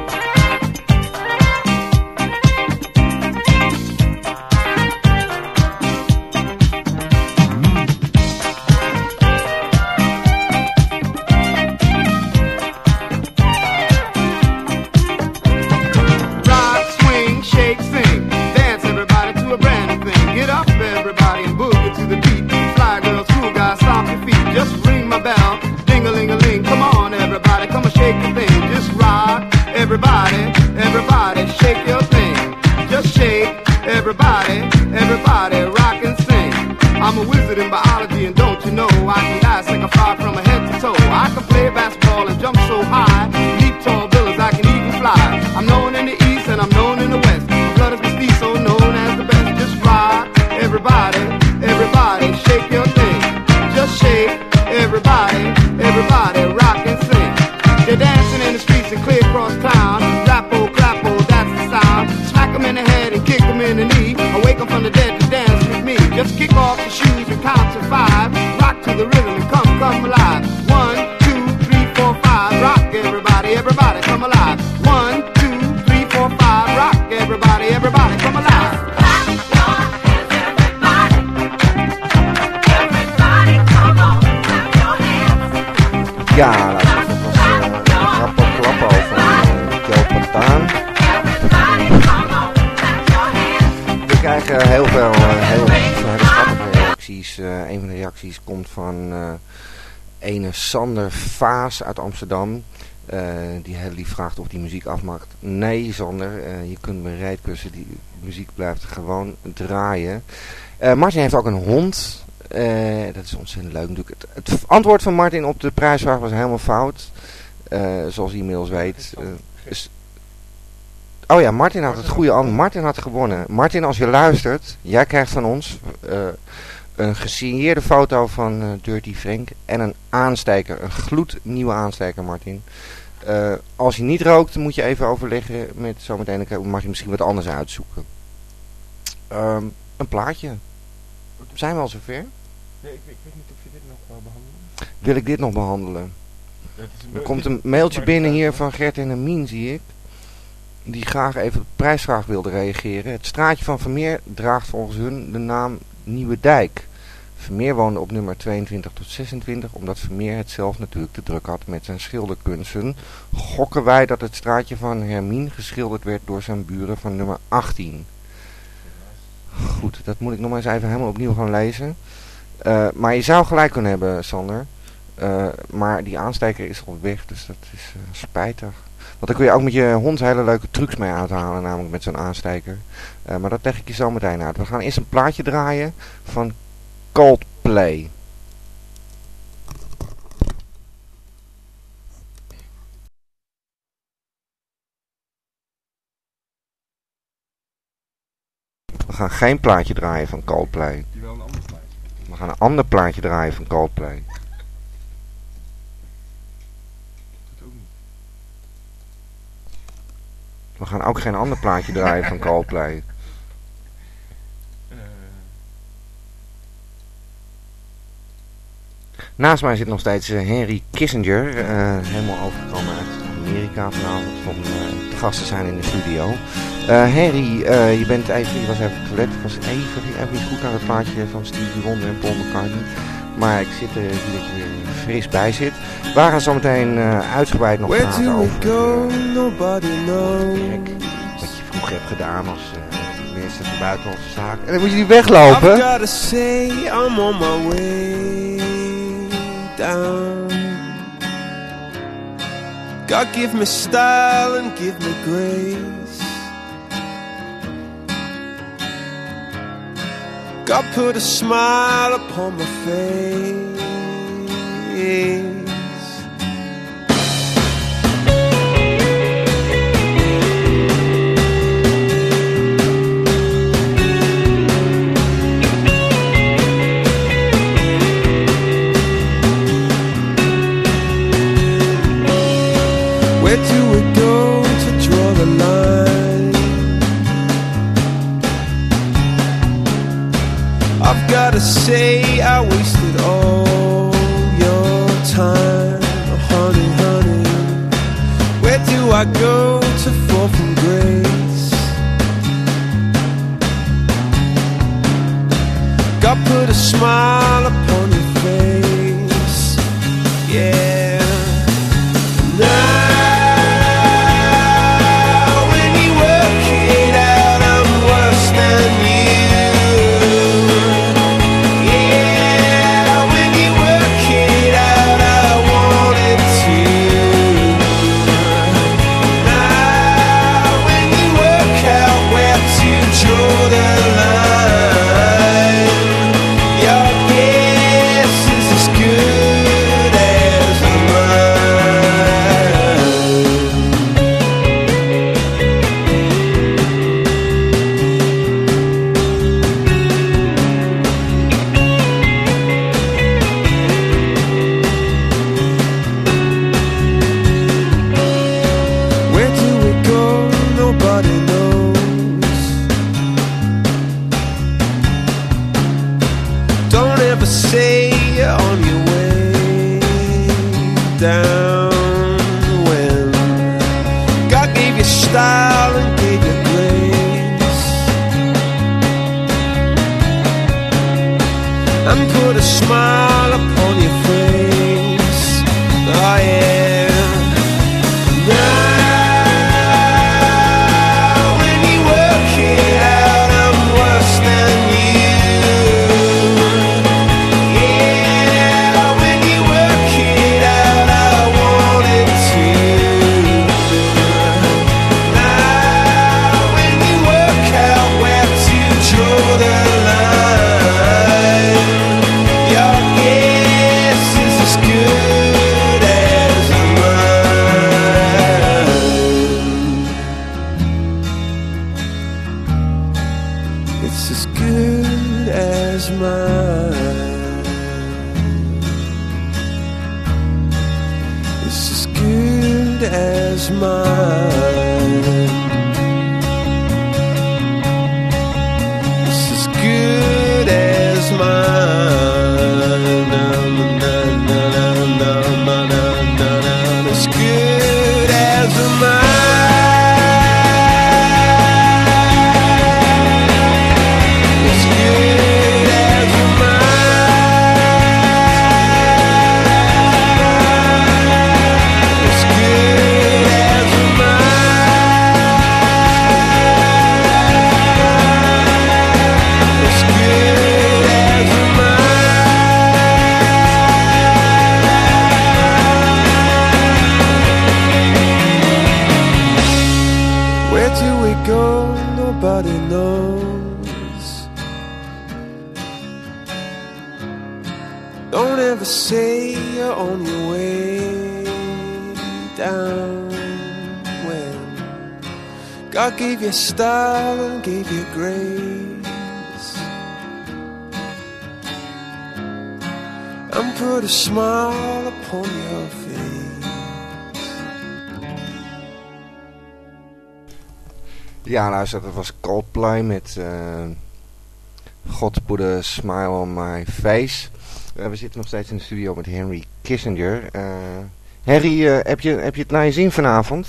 Everybody, shake your thing. Just shake, everybody, rock and sing. I'm a wizard in biology, and don't you know I can dissect a fly from a head to toe. I can play basketball and jump so high, leap tall buildings, I can even fly. I'm known in the east and I'm known in the west. My blood is mestizo, known as the best. Just rock, everybody, shake your thing. Just shake, everybody, rock and sing. They're dancing in the streets and clear across town. Rappo, clappo, that's the sound. Smack them in the head and kick them in the knee. Awake them from the dead to dance with me. Just kick off your shoes and count to 5. Rock to the rhythm and come alive. 1, 2, 3, 4, 5. Rock everybody, come alive. 1, 2, 3, 4, 5. Rock everybody, come alive. Ja, dat was een klappo van Joe Pantaan. We krijgen heel veel hele grappige reacties. Een van de reacties komt van ene Sander Vaas uit Amsterdam. Die heel lief vraagt of die muziek afmaakt. Nee, Sander, je kunt me reet kussen. Die muziek blijft gewoon draaien. Martin heeft ook een hond. Dat is ontzettend leuk natuurlijk. Het antwoord van Martin op de prijsvraag was helemaal fout. Zoals hij inmiddels weet. Oh ja, Martin had het goede antwoord. Martin had gewonnen. Martin, als je luistert, jij krijgt van ons een gesigneerde foto van Dirty Frank en een aansteker. Een gloednieuwe aansteker, Martin. Als je niet rookt, moet je even overleggen met zometeen. Dan mag je misschien wat anders uitzoeken. Een plaatje. Zijn we al zover? Nee, ik weet niet of je dit nog wil behandelen. Wil ik dit nog behandelen? Er komt een mailtje binnen hier van Gert en Amien, zie ik. Die graag even op de prijsvraag wilde reageren. Het straatje van Vermeer draagt volgens hun de naam Nieuwe Dijk. Vermeer woonde op nummer 22 tot 26, omdat Vermeer het zelf natuurlijk te druk had met zijn schilderkunsten. Gokken wij dat het straatje van Hermien geschilderd werd door zijn buren van nummer 18. Goed, dat moet ik nog maar eens even helemaal opnieuw gaan lezen. Maar je zou gelijk kunnen hebben, Sander. Maar die aansteker is al weg, dus dat is spijtig. Want dan kun je ook met je hond hele leuke trucs mee uithalen, namelijk met zo'n aansteker. Maar dat leg ik je zo meteen uit. We gaan eerst een plaatje draaien van Coldplay. We gaan geen plaatje draaien van Coldplay. Die wel een ander plaatje. We gaan een ander plaatje draaien van Coldplay. Dat ook niet. We gaan ook geen ander plaatje draaien van Coldplay. Naast mij zit nog steeds Henry Kissinger. Helemaal overgekomen uit Amerika vanavond. Om te gasten zijn in de studio. Henry, je was even op het toilet. Ik was even niet goed aan het plaatje van Stevie Wonder en Paul McCartney. Maar ik zie dat je weer fris bij zit. We gaan zo meteen uitgebreid nog praten over het werk wat je vroeger hebt gedaan als minister van Buitenlandse Zaken. En dan moet je niet weglopen. I've gotta say I'm on my way down. God give me style and give me grace. God put a smile upon my face. Where do we go to draw the line? I've gotta say I wasted all down when God gave you style and gave you grace and put a smile upon your face. Oh yeah. Now when you work it out, I'm worse than you. Yeah, when you work it out, I want it too. Now when you work out where to draw the line, your guess is as good as mine. It's as good as mine. It's as good as mine. It's as good as mine. Na, na, na, na, na, na, na, na. As good as mine. As good as mine. As good as mine. As good as mine. Where do we go? Nobody knows. Don't ever say you're on your way down when God gave you style and gave you grace and put a smile upon your face. Ja, luister, dat was Coldplay met God put a smile on my face. We zitten nog steeds in de studio met Henry Kissinger. Henry, heb je het naar je zin vanavond?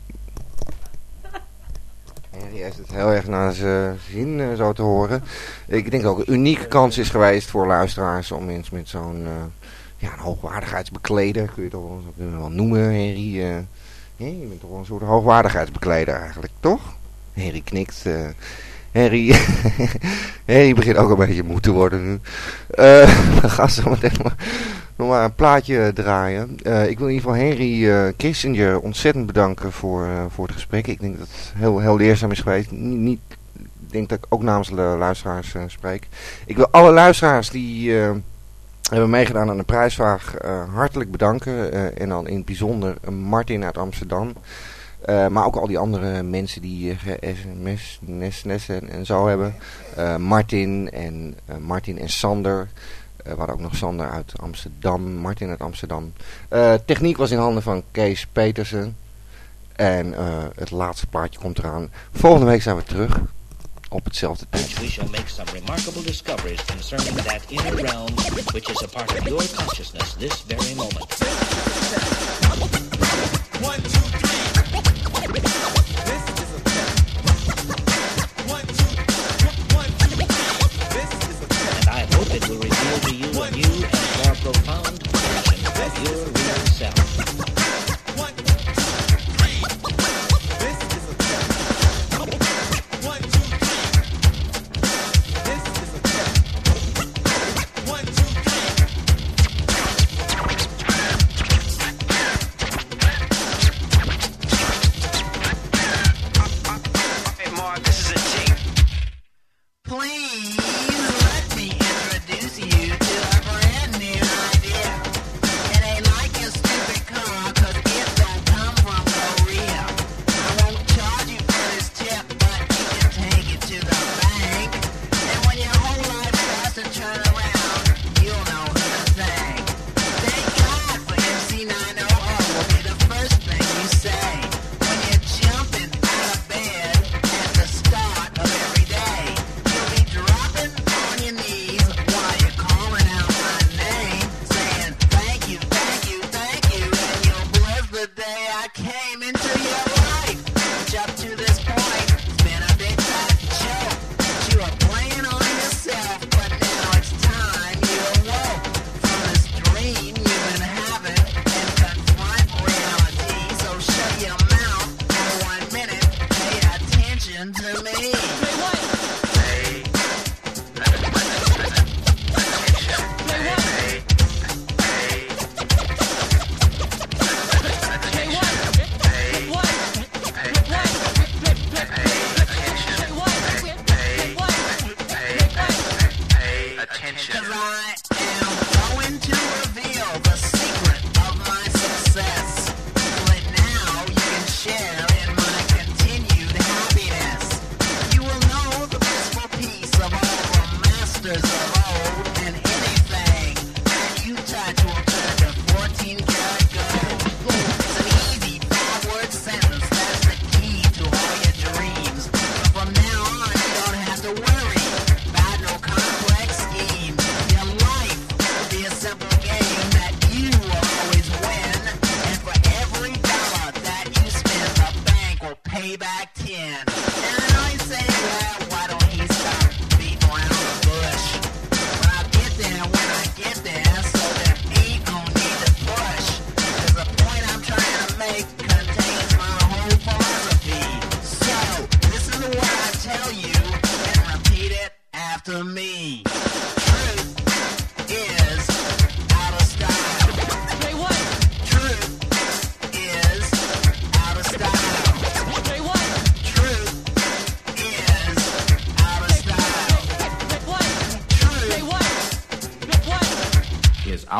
Henry heeft het heel erg naar zijn zin, zo te horen. Ik denk dat ook een unieke kans is geweest voor luisteraars om eens met zo'n een hoogwaardigheidsbekleder, kun je het wel noemen, Henry. Je bent toch wel een soort hoogwaardigheidsbekleder eigenlijk, toch? Henry knikt. Henry begint ook een beetje moe te worden nu. We gaan zo meteen nog maar een plaatje draaien. Ik wil in ieder geval Henry Kissinger ontzettend bedanken voor het gesprek. Ik denk dat het heel leerzaam is geweest. Ik denk dat ik ook namens de luisteraars spreek. Ik wil alle luisteraars die hebben meegedaan aan de prijsvraag hartelijk bedanken. En dan in het bijzonder Martin uit Amsterdam. Maar ook al die andere mensen die sms en zo hebben. Martin en Sander. We hadden ook nog Sander uit Amsterdam. Martin uit Amsterdam. Techniek was in handen van Kees Petersen. En het laatste plaatje komt eraan. Volgende week zijn we terug. Op hetzelfde tijdje. We shall make some remarkable discoveries concerning that inner realm which is a part of your consciousness this very moment. 1, 2, 3. This is a test. 1, 2, 1, 2. This is a test. And I hope it will reveal to you a new and more profound version of your real self. 1, 2, 3. This is a test. 1, 2, 3. This is a test. 1, 2, 3. Hey Mark, this is a tape. Please let me introduce you to a brand new idea. It ain't like your stupid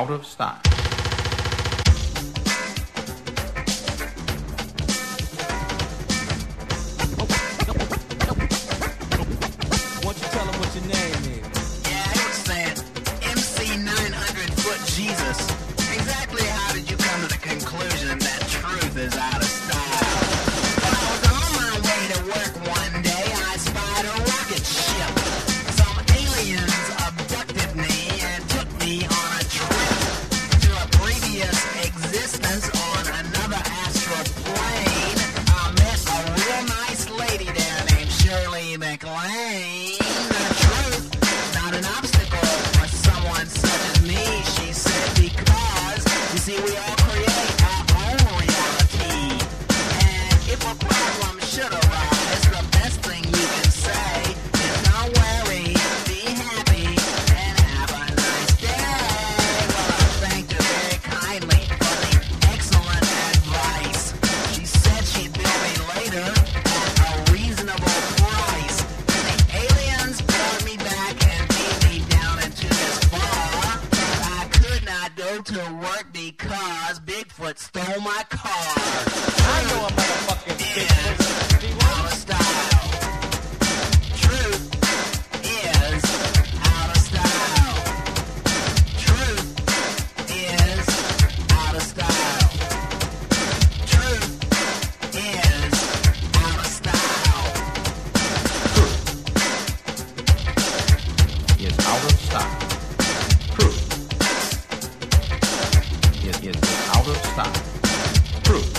out of style. Why don't you tell them what your name is? Yeah, he was saying, MC 900-foot Jesus. Exactly how did you come to the conclusion that truth is out of style? When I was on my way to work one day, I spied a rocket ship. Some aliens abducted me and took me on a trip to a previous existence on another astral plane. I met a real nice lady there named Shirley MacLaine. The truth, not an obstacle for someone such as me, she said, because, you see, we all create our own reality. And if a problem should arise, the best thing you can say is don't worry, be happy, and have a nice day. Well, I thanked her very kindly for the excellent advice. She said she'd bill me later at a reasonable price. The aliens brought me back and beat me down into this bar. But I could not go to work because Bigfoot stole my car. I know a motherfucking Bigfoot. Out of style. Truth is out of style. Truth is out of style. Truth is out of style. Is out of style. Truth is out of style. Truth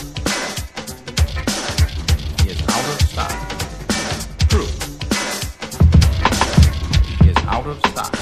is out of style. Truth is out of style.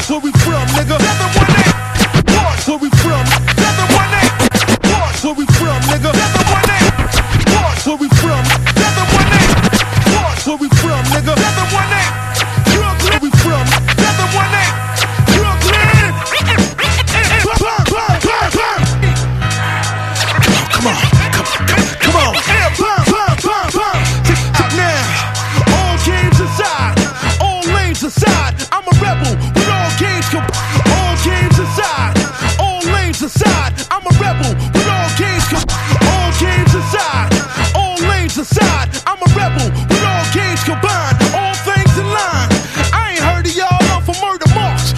Where we from, nigga? 718. Where we from? 718. Where we from, nigga? 718. Where we from? 718. Where we from, nigga? 718. Brooklyn. Where we from? 718. Brooklyn. Come on. Check now. All games aside, all lanes aside. I'm a rebel with all games all games aside, all lanes aside. I'm a rebel with all games all games aside, all lanes aside. I'm a rebel with all games combined, all things in line. I ain't heard of y'all off for murder marks.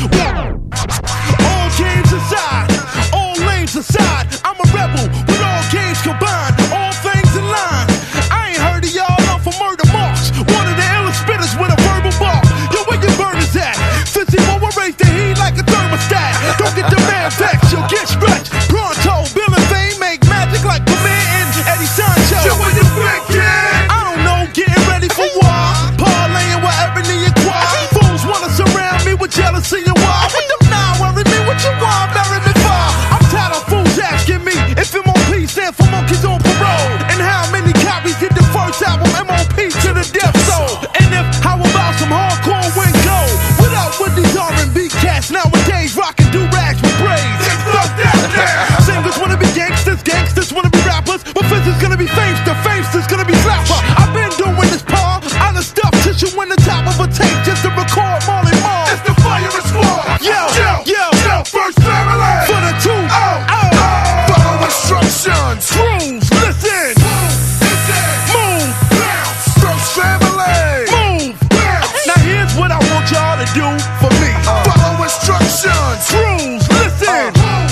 All games aside, all lanes aside. I'm a rebel with all games combined, all things in line. I ain't heard of y'all off for murder marks. One of the illest spitters with a verbal bar. Yo, where your burners at? 51 will raise the heat like a thermostat. Don't get the man vexed, you'll get stretched. Pronto, Bill and Fame make magic like Premier and Eddie Sancho. Yo, where you thinking? I don't know, getting ready for war. Parlaying with Ebony and Quad. Fools wanna surround me with jealousy and war. What them now worry me? What you want? Bury me for? I'm tired of fools asking me if MOP stand for monkeys on parole. And how many copies did the first album MOP to the death sold? And if, how about some hardcore win gold? What up with these R&B cats nowadays rocking do-rags with braids? Fuck that now! Singers wanna be gangsters, gangsters wanna be rappers, but Fizz is gonna be famester, famesters gonna be flapper. I've been doing this paw, I done stuffed tissue in the top of a tape just to record Marley Marl. It's the Firing Squad! Yo, First Family! For the 2, follow instructions! Rules, listen! Move! First Family! Move! Now here's what I want y'all to do for me. Follow instructions! Rules, listen!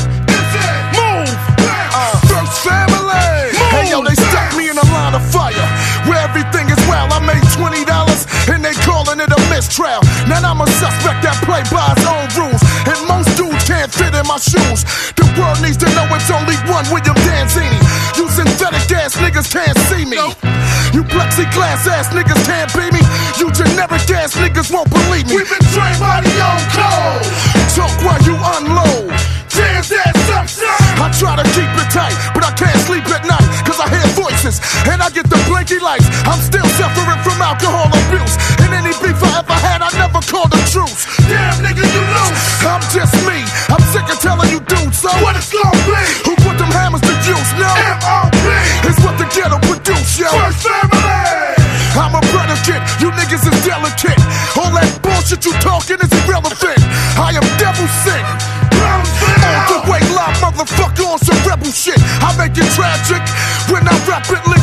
Move! First Family! Move! Hey yo, they stuck me in a line of fire where everything is well. I made $20 and they calling it a mistrial. Now I'm a suspect that play by his own rules, and most dudes can't fit in my shoes. The world needs to know it's only one William Danzini. You synthetic ass niggas can't see me. You plexiglass ass niggas can't beat me. You generic ass niggas won't believe me. We've been trained by the old code. Talk while you unload. Dance that I try to keep it tight, but I can't sleep at night, cause I hear voices, and I get the blinky lights. I'm still suffering from alcohol abuse, and any beef I ever had, I never called a truce. Damn nigga, you lose. I'm just me, I'm sick of telling you dudes, so what it's gonna be? Who put them hammers to use? No, M.O.P. It's what the ghetto produce, yo. First Family. I'm a predicate, you niggas is delicate. All that bullshit you talking is irrelevant. I am devil sick. All the way live, motherfucker, on some rebel shit. I make it tragic when I rapidly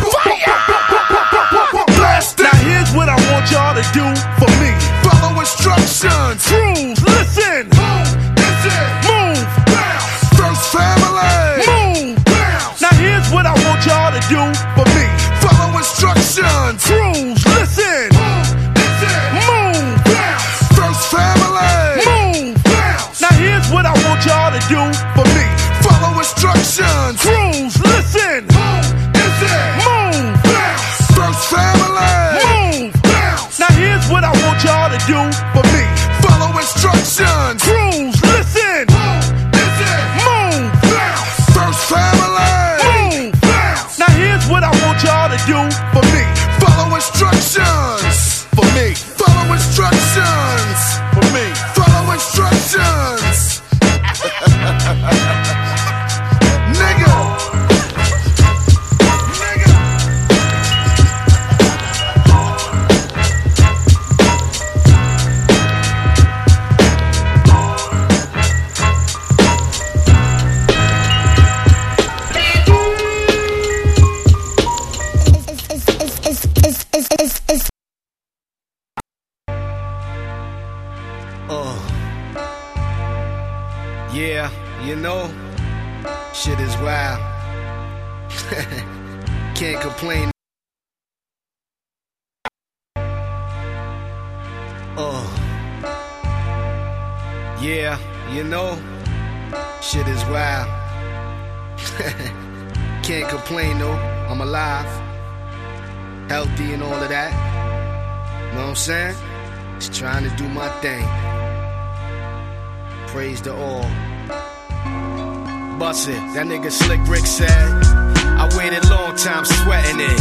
blast it. Now here's what I want y'all to do for me. Follow instructions. Rules, listen. Move. First Family. Move. Now here's what I want y'all to do for me. Follow instructions. Rules, listen. Move. First Family. Move. Now here's what I want y'all to do for me. Follow instructions. Rules, listen. Move. First Family. Move. Now here's what I want y'all to do for me. Follow instructions. Rules, listen. Move. First Family. Move. Now here's what I want y'all to do for me. Follow instructions. For me. Follow instructions. For me. Follow instructions. Nigga. Yeah, you know, shit is wild. Can't complain. Yeah, you know, shit is wild. Can't complain though, I'm alive, healthy and all of that. Know what I'm saying? Just trying to do my thing. Praise the all. Bust it, that nigga Slick Rick said, I waited a long time sweating it.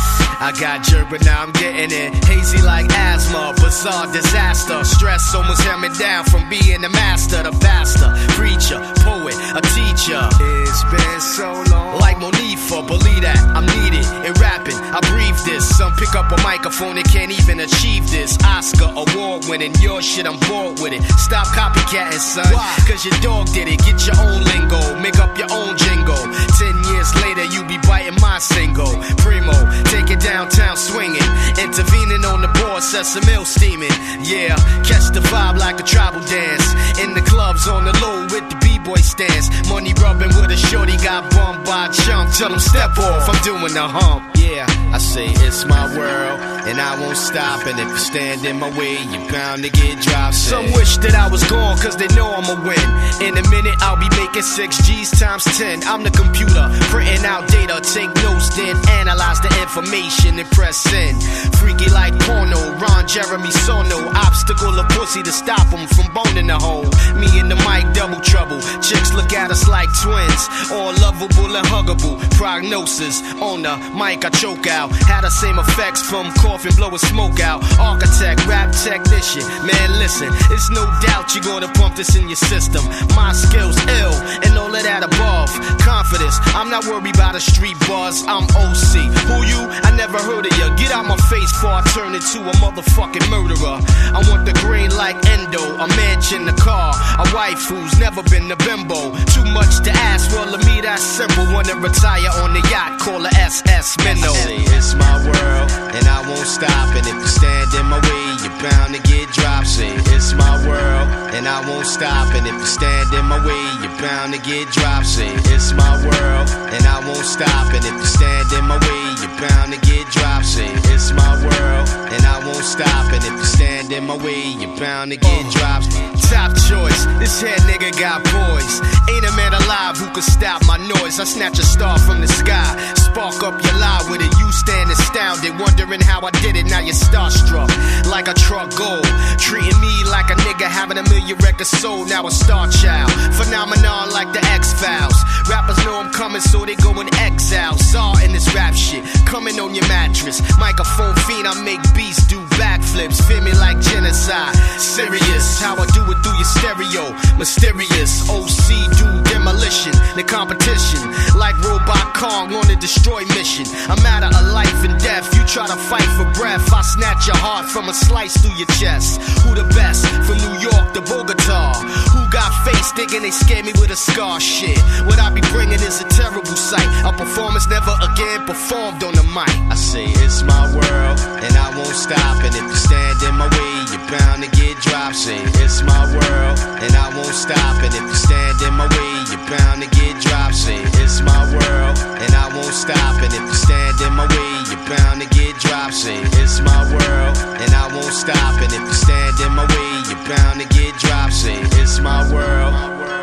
I got jerk, but now I'm getting it. Hazy like asthma, bizarre disaster. Stress almost held me down from being the master, the pastor, preacher, poet, a teacher. It's been so long. Like Monifa, believe that I'm needed in rapping. I breathe this. Some pick up a microphone and can't even achieve this. Oscar award winning, your shit, I'm bored with it. Stop copycatting, son. Why? Cause your dog did it. Get your own lingo, make up your own jingle. 10 years later, you be biting my single. Primo, take it downtown swinging, intervening on the board, Sesame steaming. Yeah, catch the vibe like a tribal dance. In the clubs on the low with the b-boy stance. Money rubbing with a shorty, got bumped by a chump. Tell him step off, I'm doing the hump. Yeah, I say it's my world, and I won't stop. And if you stand in my way, you're bound to get dropped. Some wish that I was gone, cause they know I'ma win. In a minute, I'll be making 6 G's times 10. I'm the computer, printing out data, take notes, then analyze the information and press in. Freaky like porno, Ron Jeremy Sono. Obstacle of pussy to stop him from boning the hole. Me and the mic, double trouble. Chicks look at us like twins, all lovable and huggable. Prognosis on the mic, I choke out. Had the same effects from coughing, blowing smoke out. Architect, rap technician, man listen, it's no doubt you're gonna pump this in your system. My skills ill, and all of that above. Confidence, I'm not worried about a street buzz. I'm OC. Who you? I never heard of ya. Get out my face before I turn into a motherfucking murderer. I want the green like Endo, a mansion, a car, a wife who's never been a bimbo. Too much to ask, well, to me that's simple. Wanna retire on the yacht, call a SS Minnow. It's my world, and I won't stop. And if you stand in my way, you're bound to get dropped. Say, it's my world, and I won't stop. And if you stand in my way, you're bound to get dropped. Say, it's my world, and I won't stop. And if you stand in my way, you're bound to get dropped. Say, it's my world, and I won't stop. And if you stand in my way, you're bound to get dropped. Top choice, this head nigga got poise. Ain't a man alive who could stop my noise. I snatch a star from the sky, spark up your lie with it. You stand astounded, wondering how I did it. Now you're starstruck, like a truck gold. Treating me like a nigga having a million records sold. Now a star child, phenomenon like the X-Files. Rappers know I'm coming, so they go in exile. Saw in this rap shit, coming on your mattress. Microphone fiend, I make beats do backflips. Feel me like genocide. Serious, how I do it through your stereo. Mysterious, OC do demolition. The competition, like Robot Kong on a destroy mission. A matter of life and death. You try to fight for breath, I snatch your heart from a slice through your chest. Who the best? From New York to Bogota. Who got face thinking they scared me with a scar? Shit, what I be bringing is a terrible sight. A performance never again performed on the mic. I say it's my world, and I won't stop. And if you stand in my way, you're bound to get dropped. Say it's my world, and I won't stop. And if you stand in my way, you're bound to get dropped. Say it's my world, and I won't stop. And if you stand in my way, you're bound to get dropped. Say it's my world, and I won't stop. And if you stand in my way, you're bound to get dropped. Say it's my world.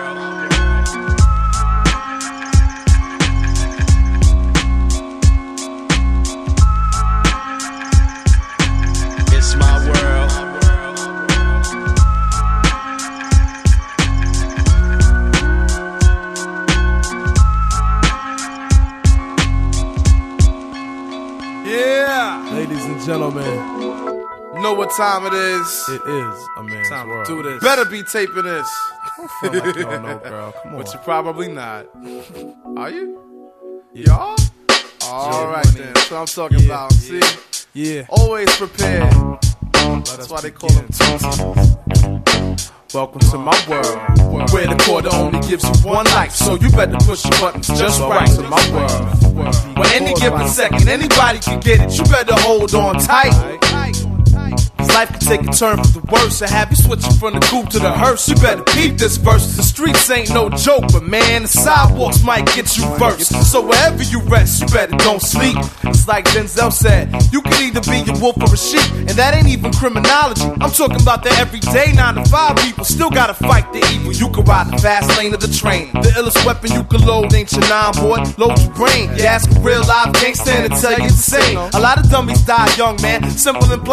It's my world. Yeah. Ladies and gentlemen, know what time it is. It is a man's time world. to do this. Better be taping this. I feel like you don't know, bro. Come on. But you're probably not. Are you? Yeah. Y'all? Alright then. That's what I'm talking about. See? Yeah. Always prepared. That's why they call them tunes. Welcome to my world, where the quarter only gives you one life, so you better push your buttons just right. To my world, where any given second, anybody can get it, you better hold on tight. Cause life can take a turn for the worse and have you switching from the coupe to the hearse. You better peep this verse. The streets ain't no joke, but man, the sidewalks might get you first. So wherever you rest, you better don't sleep. It's like Denzel said, you can either be a wolf or a sheep, and that ain't even criminology. I'm talking about the everyday 9 to 5 people still gotta fight the evil. You can ride the fast lane of the train. The illest weapon you can load ain't your 9-board, load your brain. You ask a real life gangster and tell you the same. A lot of dummies die young, man, simple and plain. A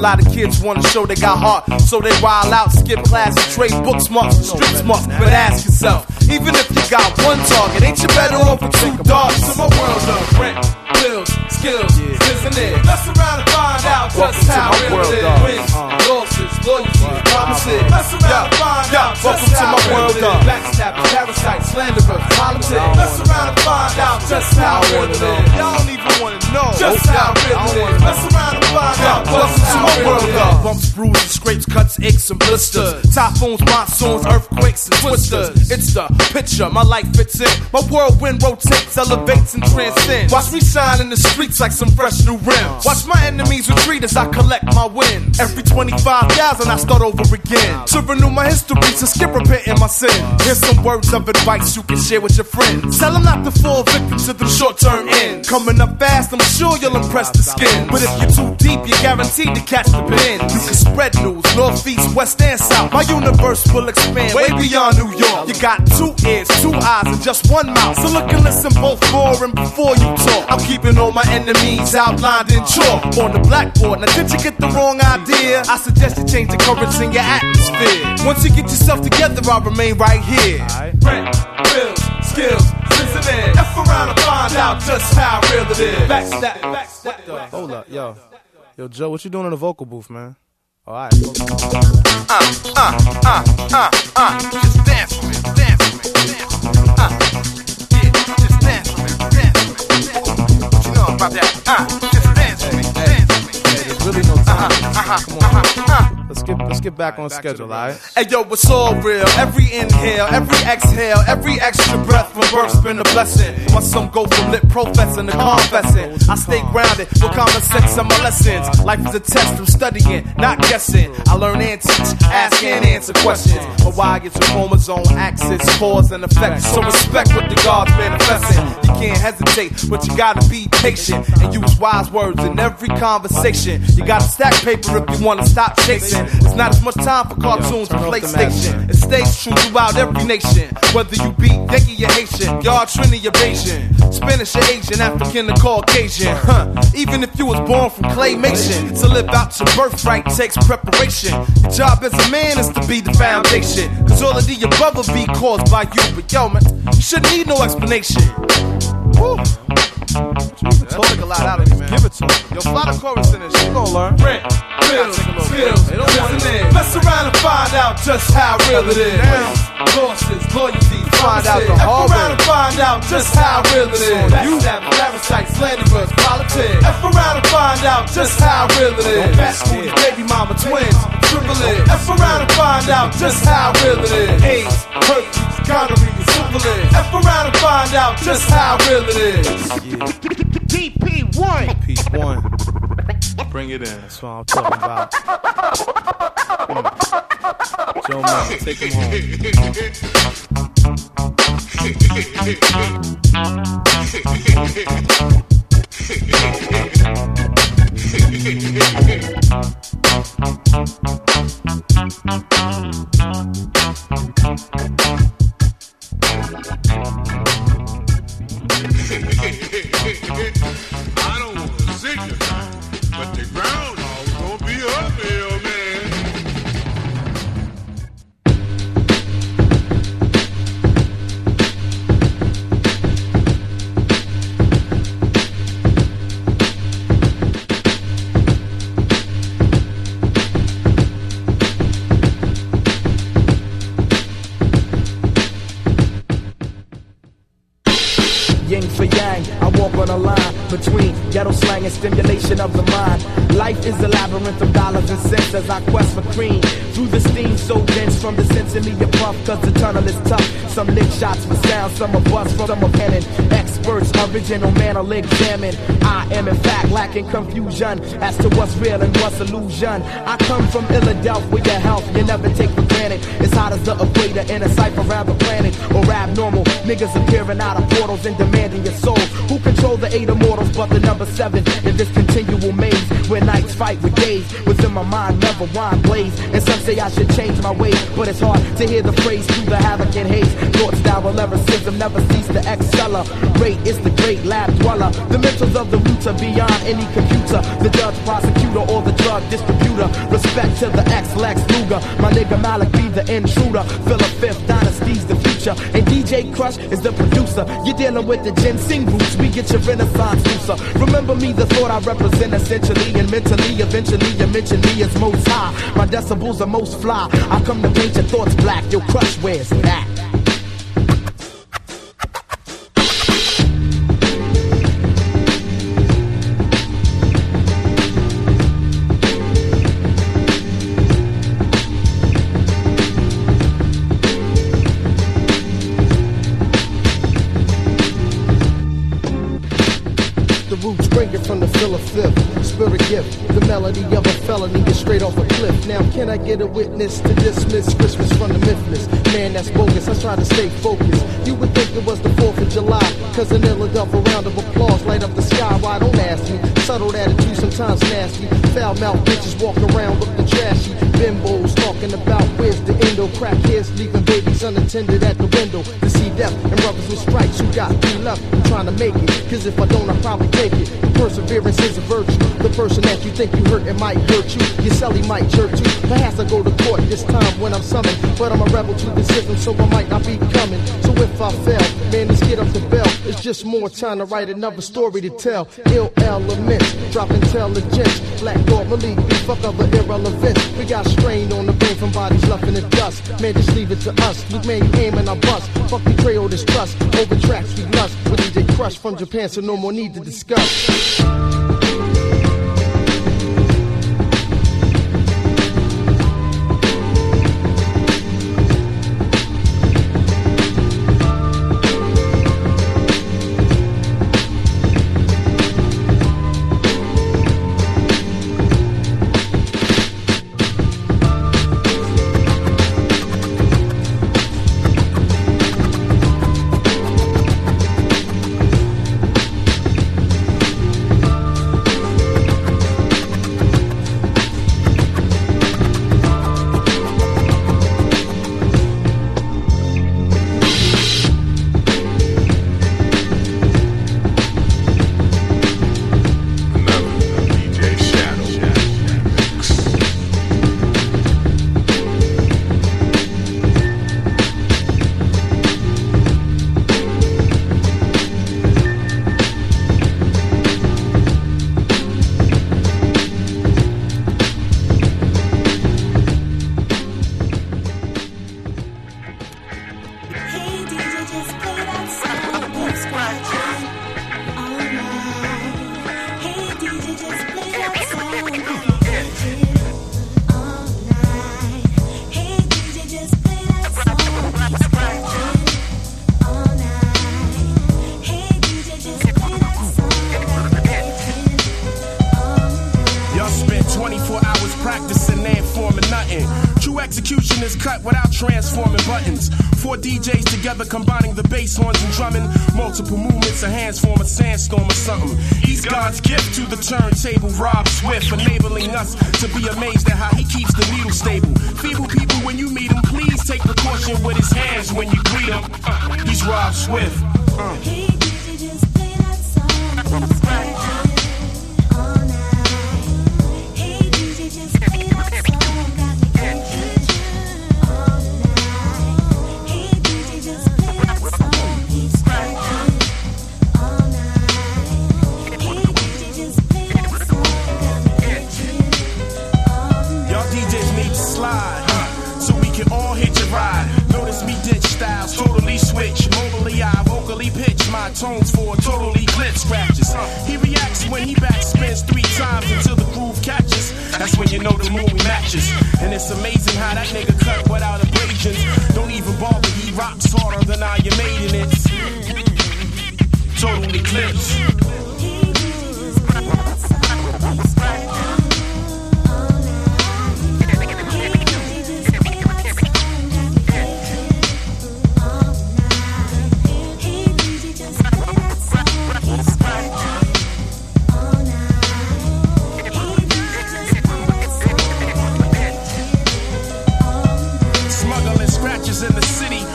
lot of kids wanna show they got heart, so they wild out, skip class, and trade books, marks, and street smarts. But ask yourself, even if you got one target, ain't you better off with two dogs? So my world of rent, bills, skills, isn't it? Mess around and find out just how real it is. Wins, losses, loyalty, promises. Mess around and find out just how real it is. Backstabbers, parasites, slanderers, politics. Mess around and find out just how real it is. Y'all don't even wanna know just how real it is. Mess around and find out just how real it is. Bumps, bruises, scrapes, cuts, aches, and blisters. Typhoons, monsoons, earthquakes, and twisters. It's the picture my life fits in. My whirlwind rotates, elevates, and transcends. Watch me shine in the streets like some fresh new rims. Watch my enemies retreat as I collect my wins. Every 25,000 I start over again. To renew my history, to skip repenting my sins. Here's some words of advice you can share with your friends. Tell them not to fall victim to them short-term ends. Coming up fast, I'm sure you'll impress the skin. But if you're too deep, you're guaranteed to catch the pin. You can spread news, north, east, west, and south. My universe will expand way beyond New York. You got 2 ears, 2 eyes, and just 1 mouth. So look and listen both more and before you talk. I'm keeping all my enemies outlined in chalk on the blackboard. Now did you get the wrong idea? I suggest you change the currents in your atmosphere. Once you get yourself together, I'll remain right here. Rent, bills, skills, listen in. F around and find out just how real it is. Backstab. Hold up, yo. Yo, Joe, what you doing in the vocal booth, man? Alright. Just dance for me, dance for me, dance for me. Yeah, just dance for me, dance for me. What you know about that? Just dance for me, dance for me. There's really no time. Come on. Let's get back on schedule, alright? Hey yo, it's all real. Every inhale, every exhale, every extra breath from birth's been a blessing. While some go from lit professing to confessing, I stay grounded with common sense and my lessons. Life is a test, I'm studying, not guessing. I learn and teach, ask and answer questions. But why it's a chromosome axis, cause and effect. So respect what the God's manifesting. You can't hesitate, but you gotta be patient and use wise words in every conversation. You gotta stack paper if you wanna stop chasing. There's not as much time for cartoons and PlayStation. It stays true throughout every nation. Whether you be Yankee or Haitian, y'all Trini or Bayesian, Spanish or Asian, African or Caucasian. Even if you was born from claymation, to live out your birthright takes preparation. Your job as a man is to be the foundation. Cause all of the above will be caused by you. But yo man, you shouldn't need no explanation. Woo. That took a lot out of me, man. Give it to me. Yo, fly the chorus in this shit. You gon' learn. Rent, bills, skills, they don't want it. Mess around and find out just how real it is. Losses, loyalty, find out the hard way. F around and find out just how real it is. Backstabbers, parasites, slanderers, politics. F around and find out just how real it is. Fast food, baby mama, twins, triple it. F around and find out just how real it is. AIDS, herpes, gonorrhea, syphilis. F around and find out just how real it is. DP1. P1. Bring it in. That's what I'm talking about. Joe man, take him I don't want to sing it, but the groundhog's gonna be up here, man. Yin for yang, I walk on a line between ghetto slang and stimulation of the mind. Life is a labyrinth of dollars and cents as I quest for cream. Through the steam so dense from the sense in me a puff, cause the tunnel is tough. Some lick shots for sound, some of us from some of cannon. Experts, original man will examine. I am in fact lacking confusion as to what's real and what's illusion. I come from Philadelphia, your health you never take for granted. It's hot as the equator in a cipher around the planet. Or abnormal niggas appearing out of portals and demanding your soul. Who control the 8 immortals but the number 7 in this continual maze? where nights fight with days. Was in my mind, never wine blaze. And some say I should change my ways, but it's hard to hear the phrase through the havoc and haze. Thoughts style lyricism never cease to accelerate. It's the great lab dweller. The mentals of the roots are beyond any computer. The judge, prosecutor, or the drug distributor. Respect to the ex-Lex Luger. My nigga Malik be the intruder. Philip Fifth Dynasty's the future. And DJ Crush is the producer. You're dealing with the ginseng roots. We get your renaissance looser. Remember me, the thought I represent essentially and mentally. Eventually you mention me as most high. My decibels are most fly. I come to paint your thoughts black. Your Crush wears that. From the Philip Fifth, spirit gift, the melody of a felony is straight off a cliff. Now can I get a witness to dismiss Christmas from the mythless? Man, that's bogus, I try to stay focused. You would think it was the 4th of July, cause an Philadelphia round of applause light up the sky. Why don't ask me? Subtle attitude, sometimes nasty. Foul mouth bitches walk around looking trashy. Bimbos talking about where's the endo. Crack kids leaving babies unattended at the window. To see death and brothers with stripes who got 3 left. I'm trying to make it, cause if I don't, I'll probably take it. Perseverance is a virtue. The person that you think you hurt, it might hurt you. Your celly might jerk too. Perhaps I go to court this time when I'm summoned. But I'm a rebel to the system, so I might not be coming. So if I fail, man, let's get up the bell. It's just more time to write another story to tell. Ill elements, drop intelligence. Black Dog Malik, we fuck other irrelevance. We got strain on the brain from bodies left in the dust. Man, just leave it to us. Luke, man, you aim and I bust. Fuck betrayal, this trust. Over tracks we lust. With DJ Crush from Japan, so no more need to discuss. DJs together combining the bass horns and drumming. Multiple movements of hands form a sandstorm or something. He's God's gift to the turntable. Rob Swift enabling us to be amazed at how he keeps the needle stable. Feeble people, when you meet him, please take precaution with his hands when you greet him. He's Rob Swift. Hey, DJ, just play that song. All night. Hey, DJ, just play that song. Got the energy. All night. Hey, DJ, just play that song. Keep scratching. All night. Hey, DJ, just play that song. Got the energy. Y'all DJs need to slide, so we can all hit your ride. Notice me ditch styles, totally switch. Mobily I vocally pitch my tones for total eclipse scratches. He reacts when he backspins 3 times until the groove catches. That's when you know the movie matches. And it's amazing how that nigga cut without abrasions. Don't even bother, he rocks harder than I am made in it. Total eclipse.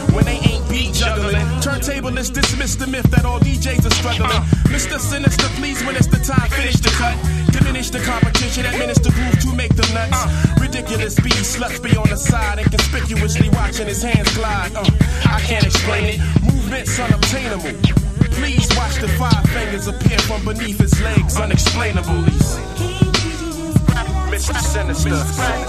when they ain't beat juggling. Turntablists dismiss the myth that all DJs are struggling. Mr. Sinister, please, when it's the time, finish the cut. Diminish the competition, administer groove to make them nuts. Ridiculous speed, sluts be on the side and conspicuously watching his hands glide. I can't explain it, movements unobtainable. Please watch the 5 fingers appear from beneath his legs unexplainably. Mr. Sinister.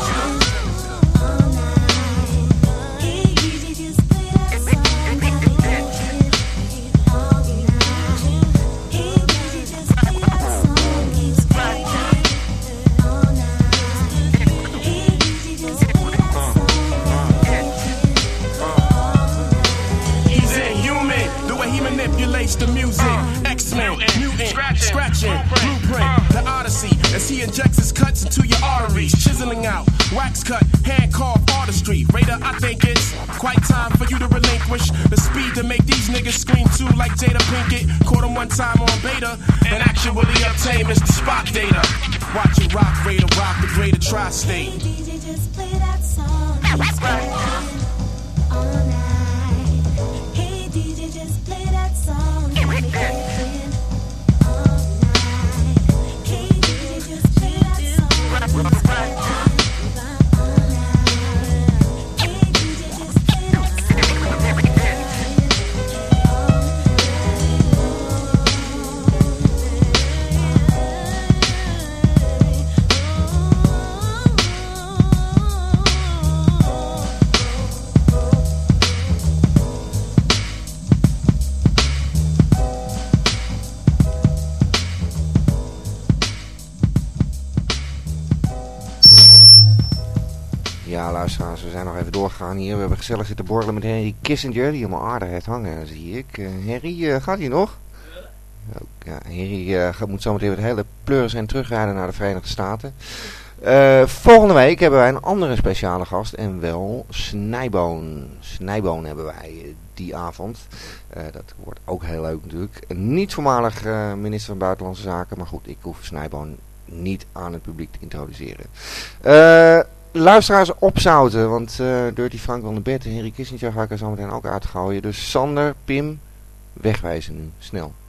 Manipulates the music, X-Men, mutant, scratching, blueprint, the Odyssey, as he injects his cuts into your arteries, chiseling out, wax cut, hand carved artistry. Raider, I think it's quite time for you to relinquish the speed to make these niggas scream too, like Jada Pinkett. Caught him one time on beta, and actually obtain Mr. Spot data. Watch it rock, Raider, rock the greater tri-state. DJ, just play that song. It's all night. Hey DJ, just play that song. It's all night. Hey DJ, just play that song. It's all night. Ja, luisteraars, we zijn nog even doorgegaan hier. We hebben gezellig zitten borrelen met Henry Kissinger, die helemaal aardig heeft hangen, zie ik. Henry, gaat hij nog? Ja, Henry moet zometeen met hele pleuris en terugrijden naar de Verenigde Staten. Volgende week hebben wij een andere speciale gast, en wel Snijboon. Snijboon hebben wij die avond. Dat wordt ook heel leuk natuurlijk. Een niet voormalig minister van Buitenlandse Zaken, maar goed, ik hoef Snijboon niet aan het publiek te introduceren. Luisteraars opzouten, want Dirty Frank van de Bed en Henry Kissinger ga ik er zo meteen ook uitgooien. Dus Sander, Pim, wegwijzen nu, snel.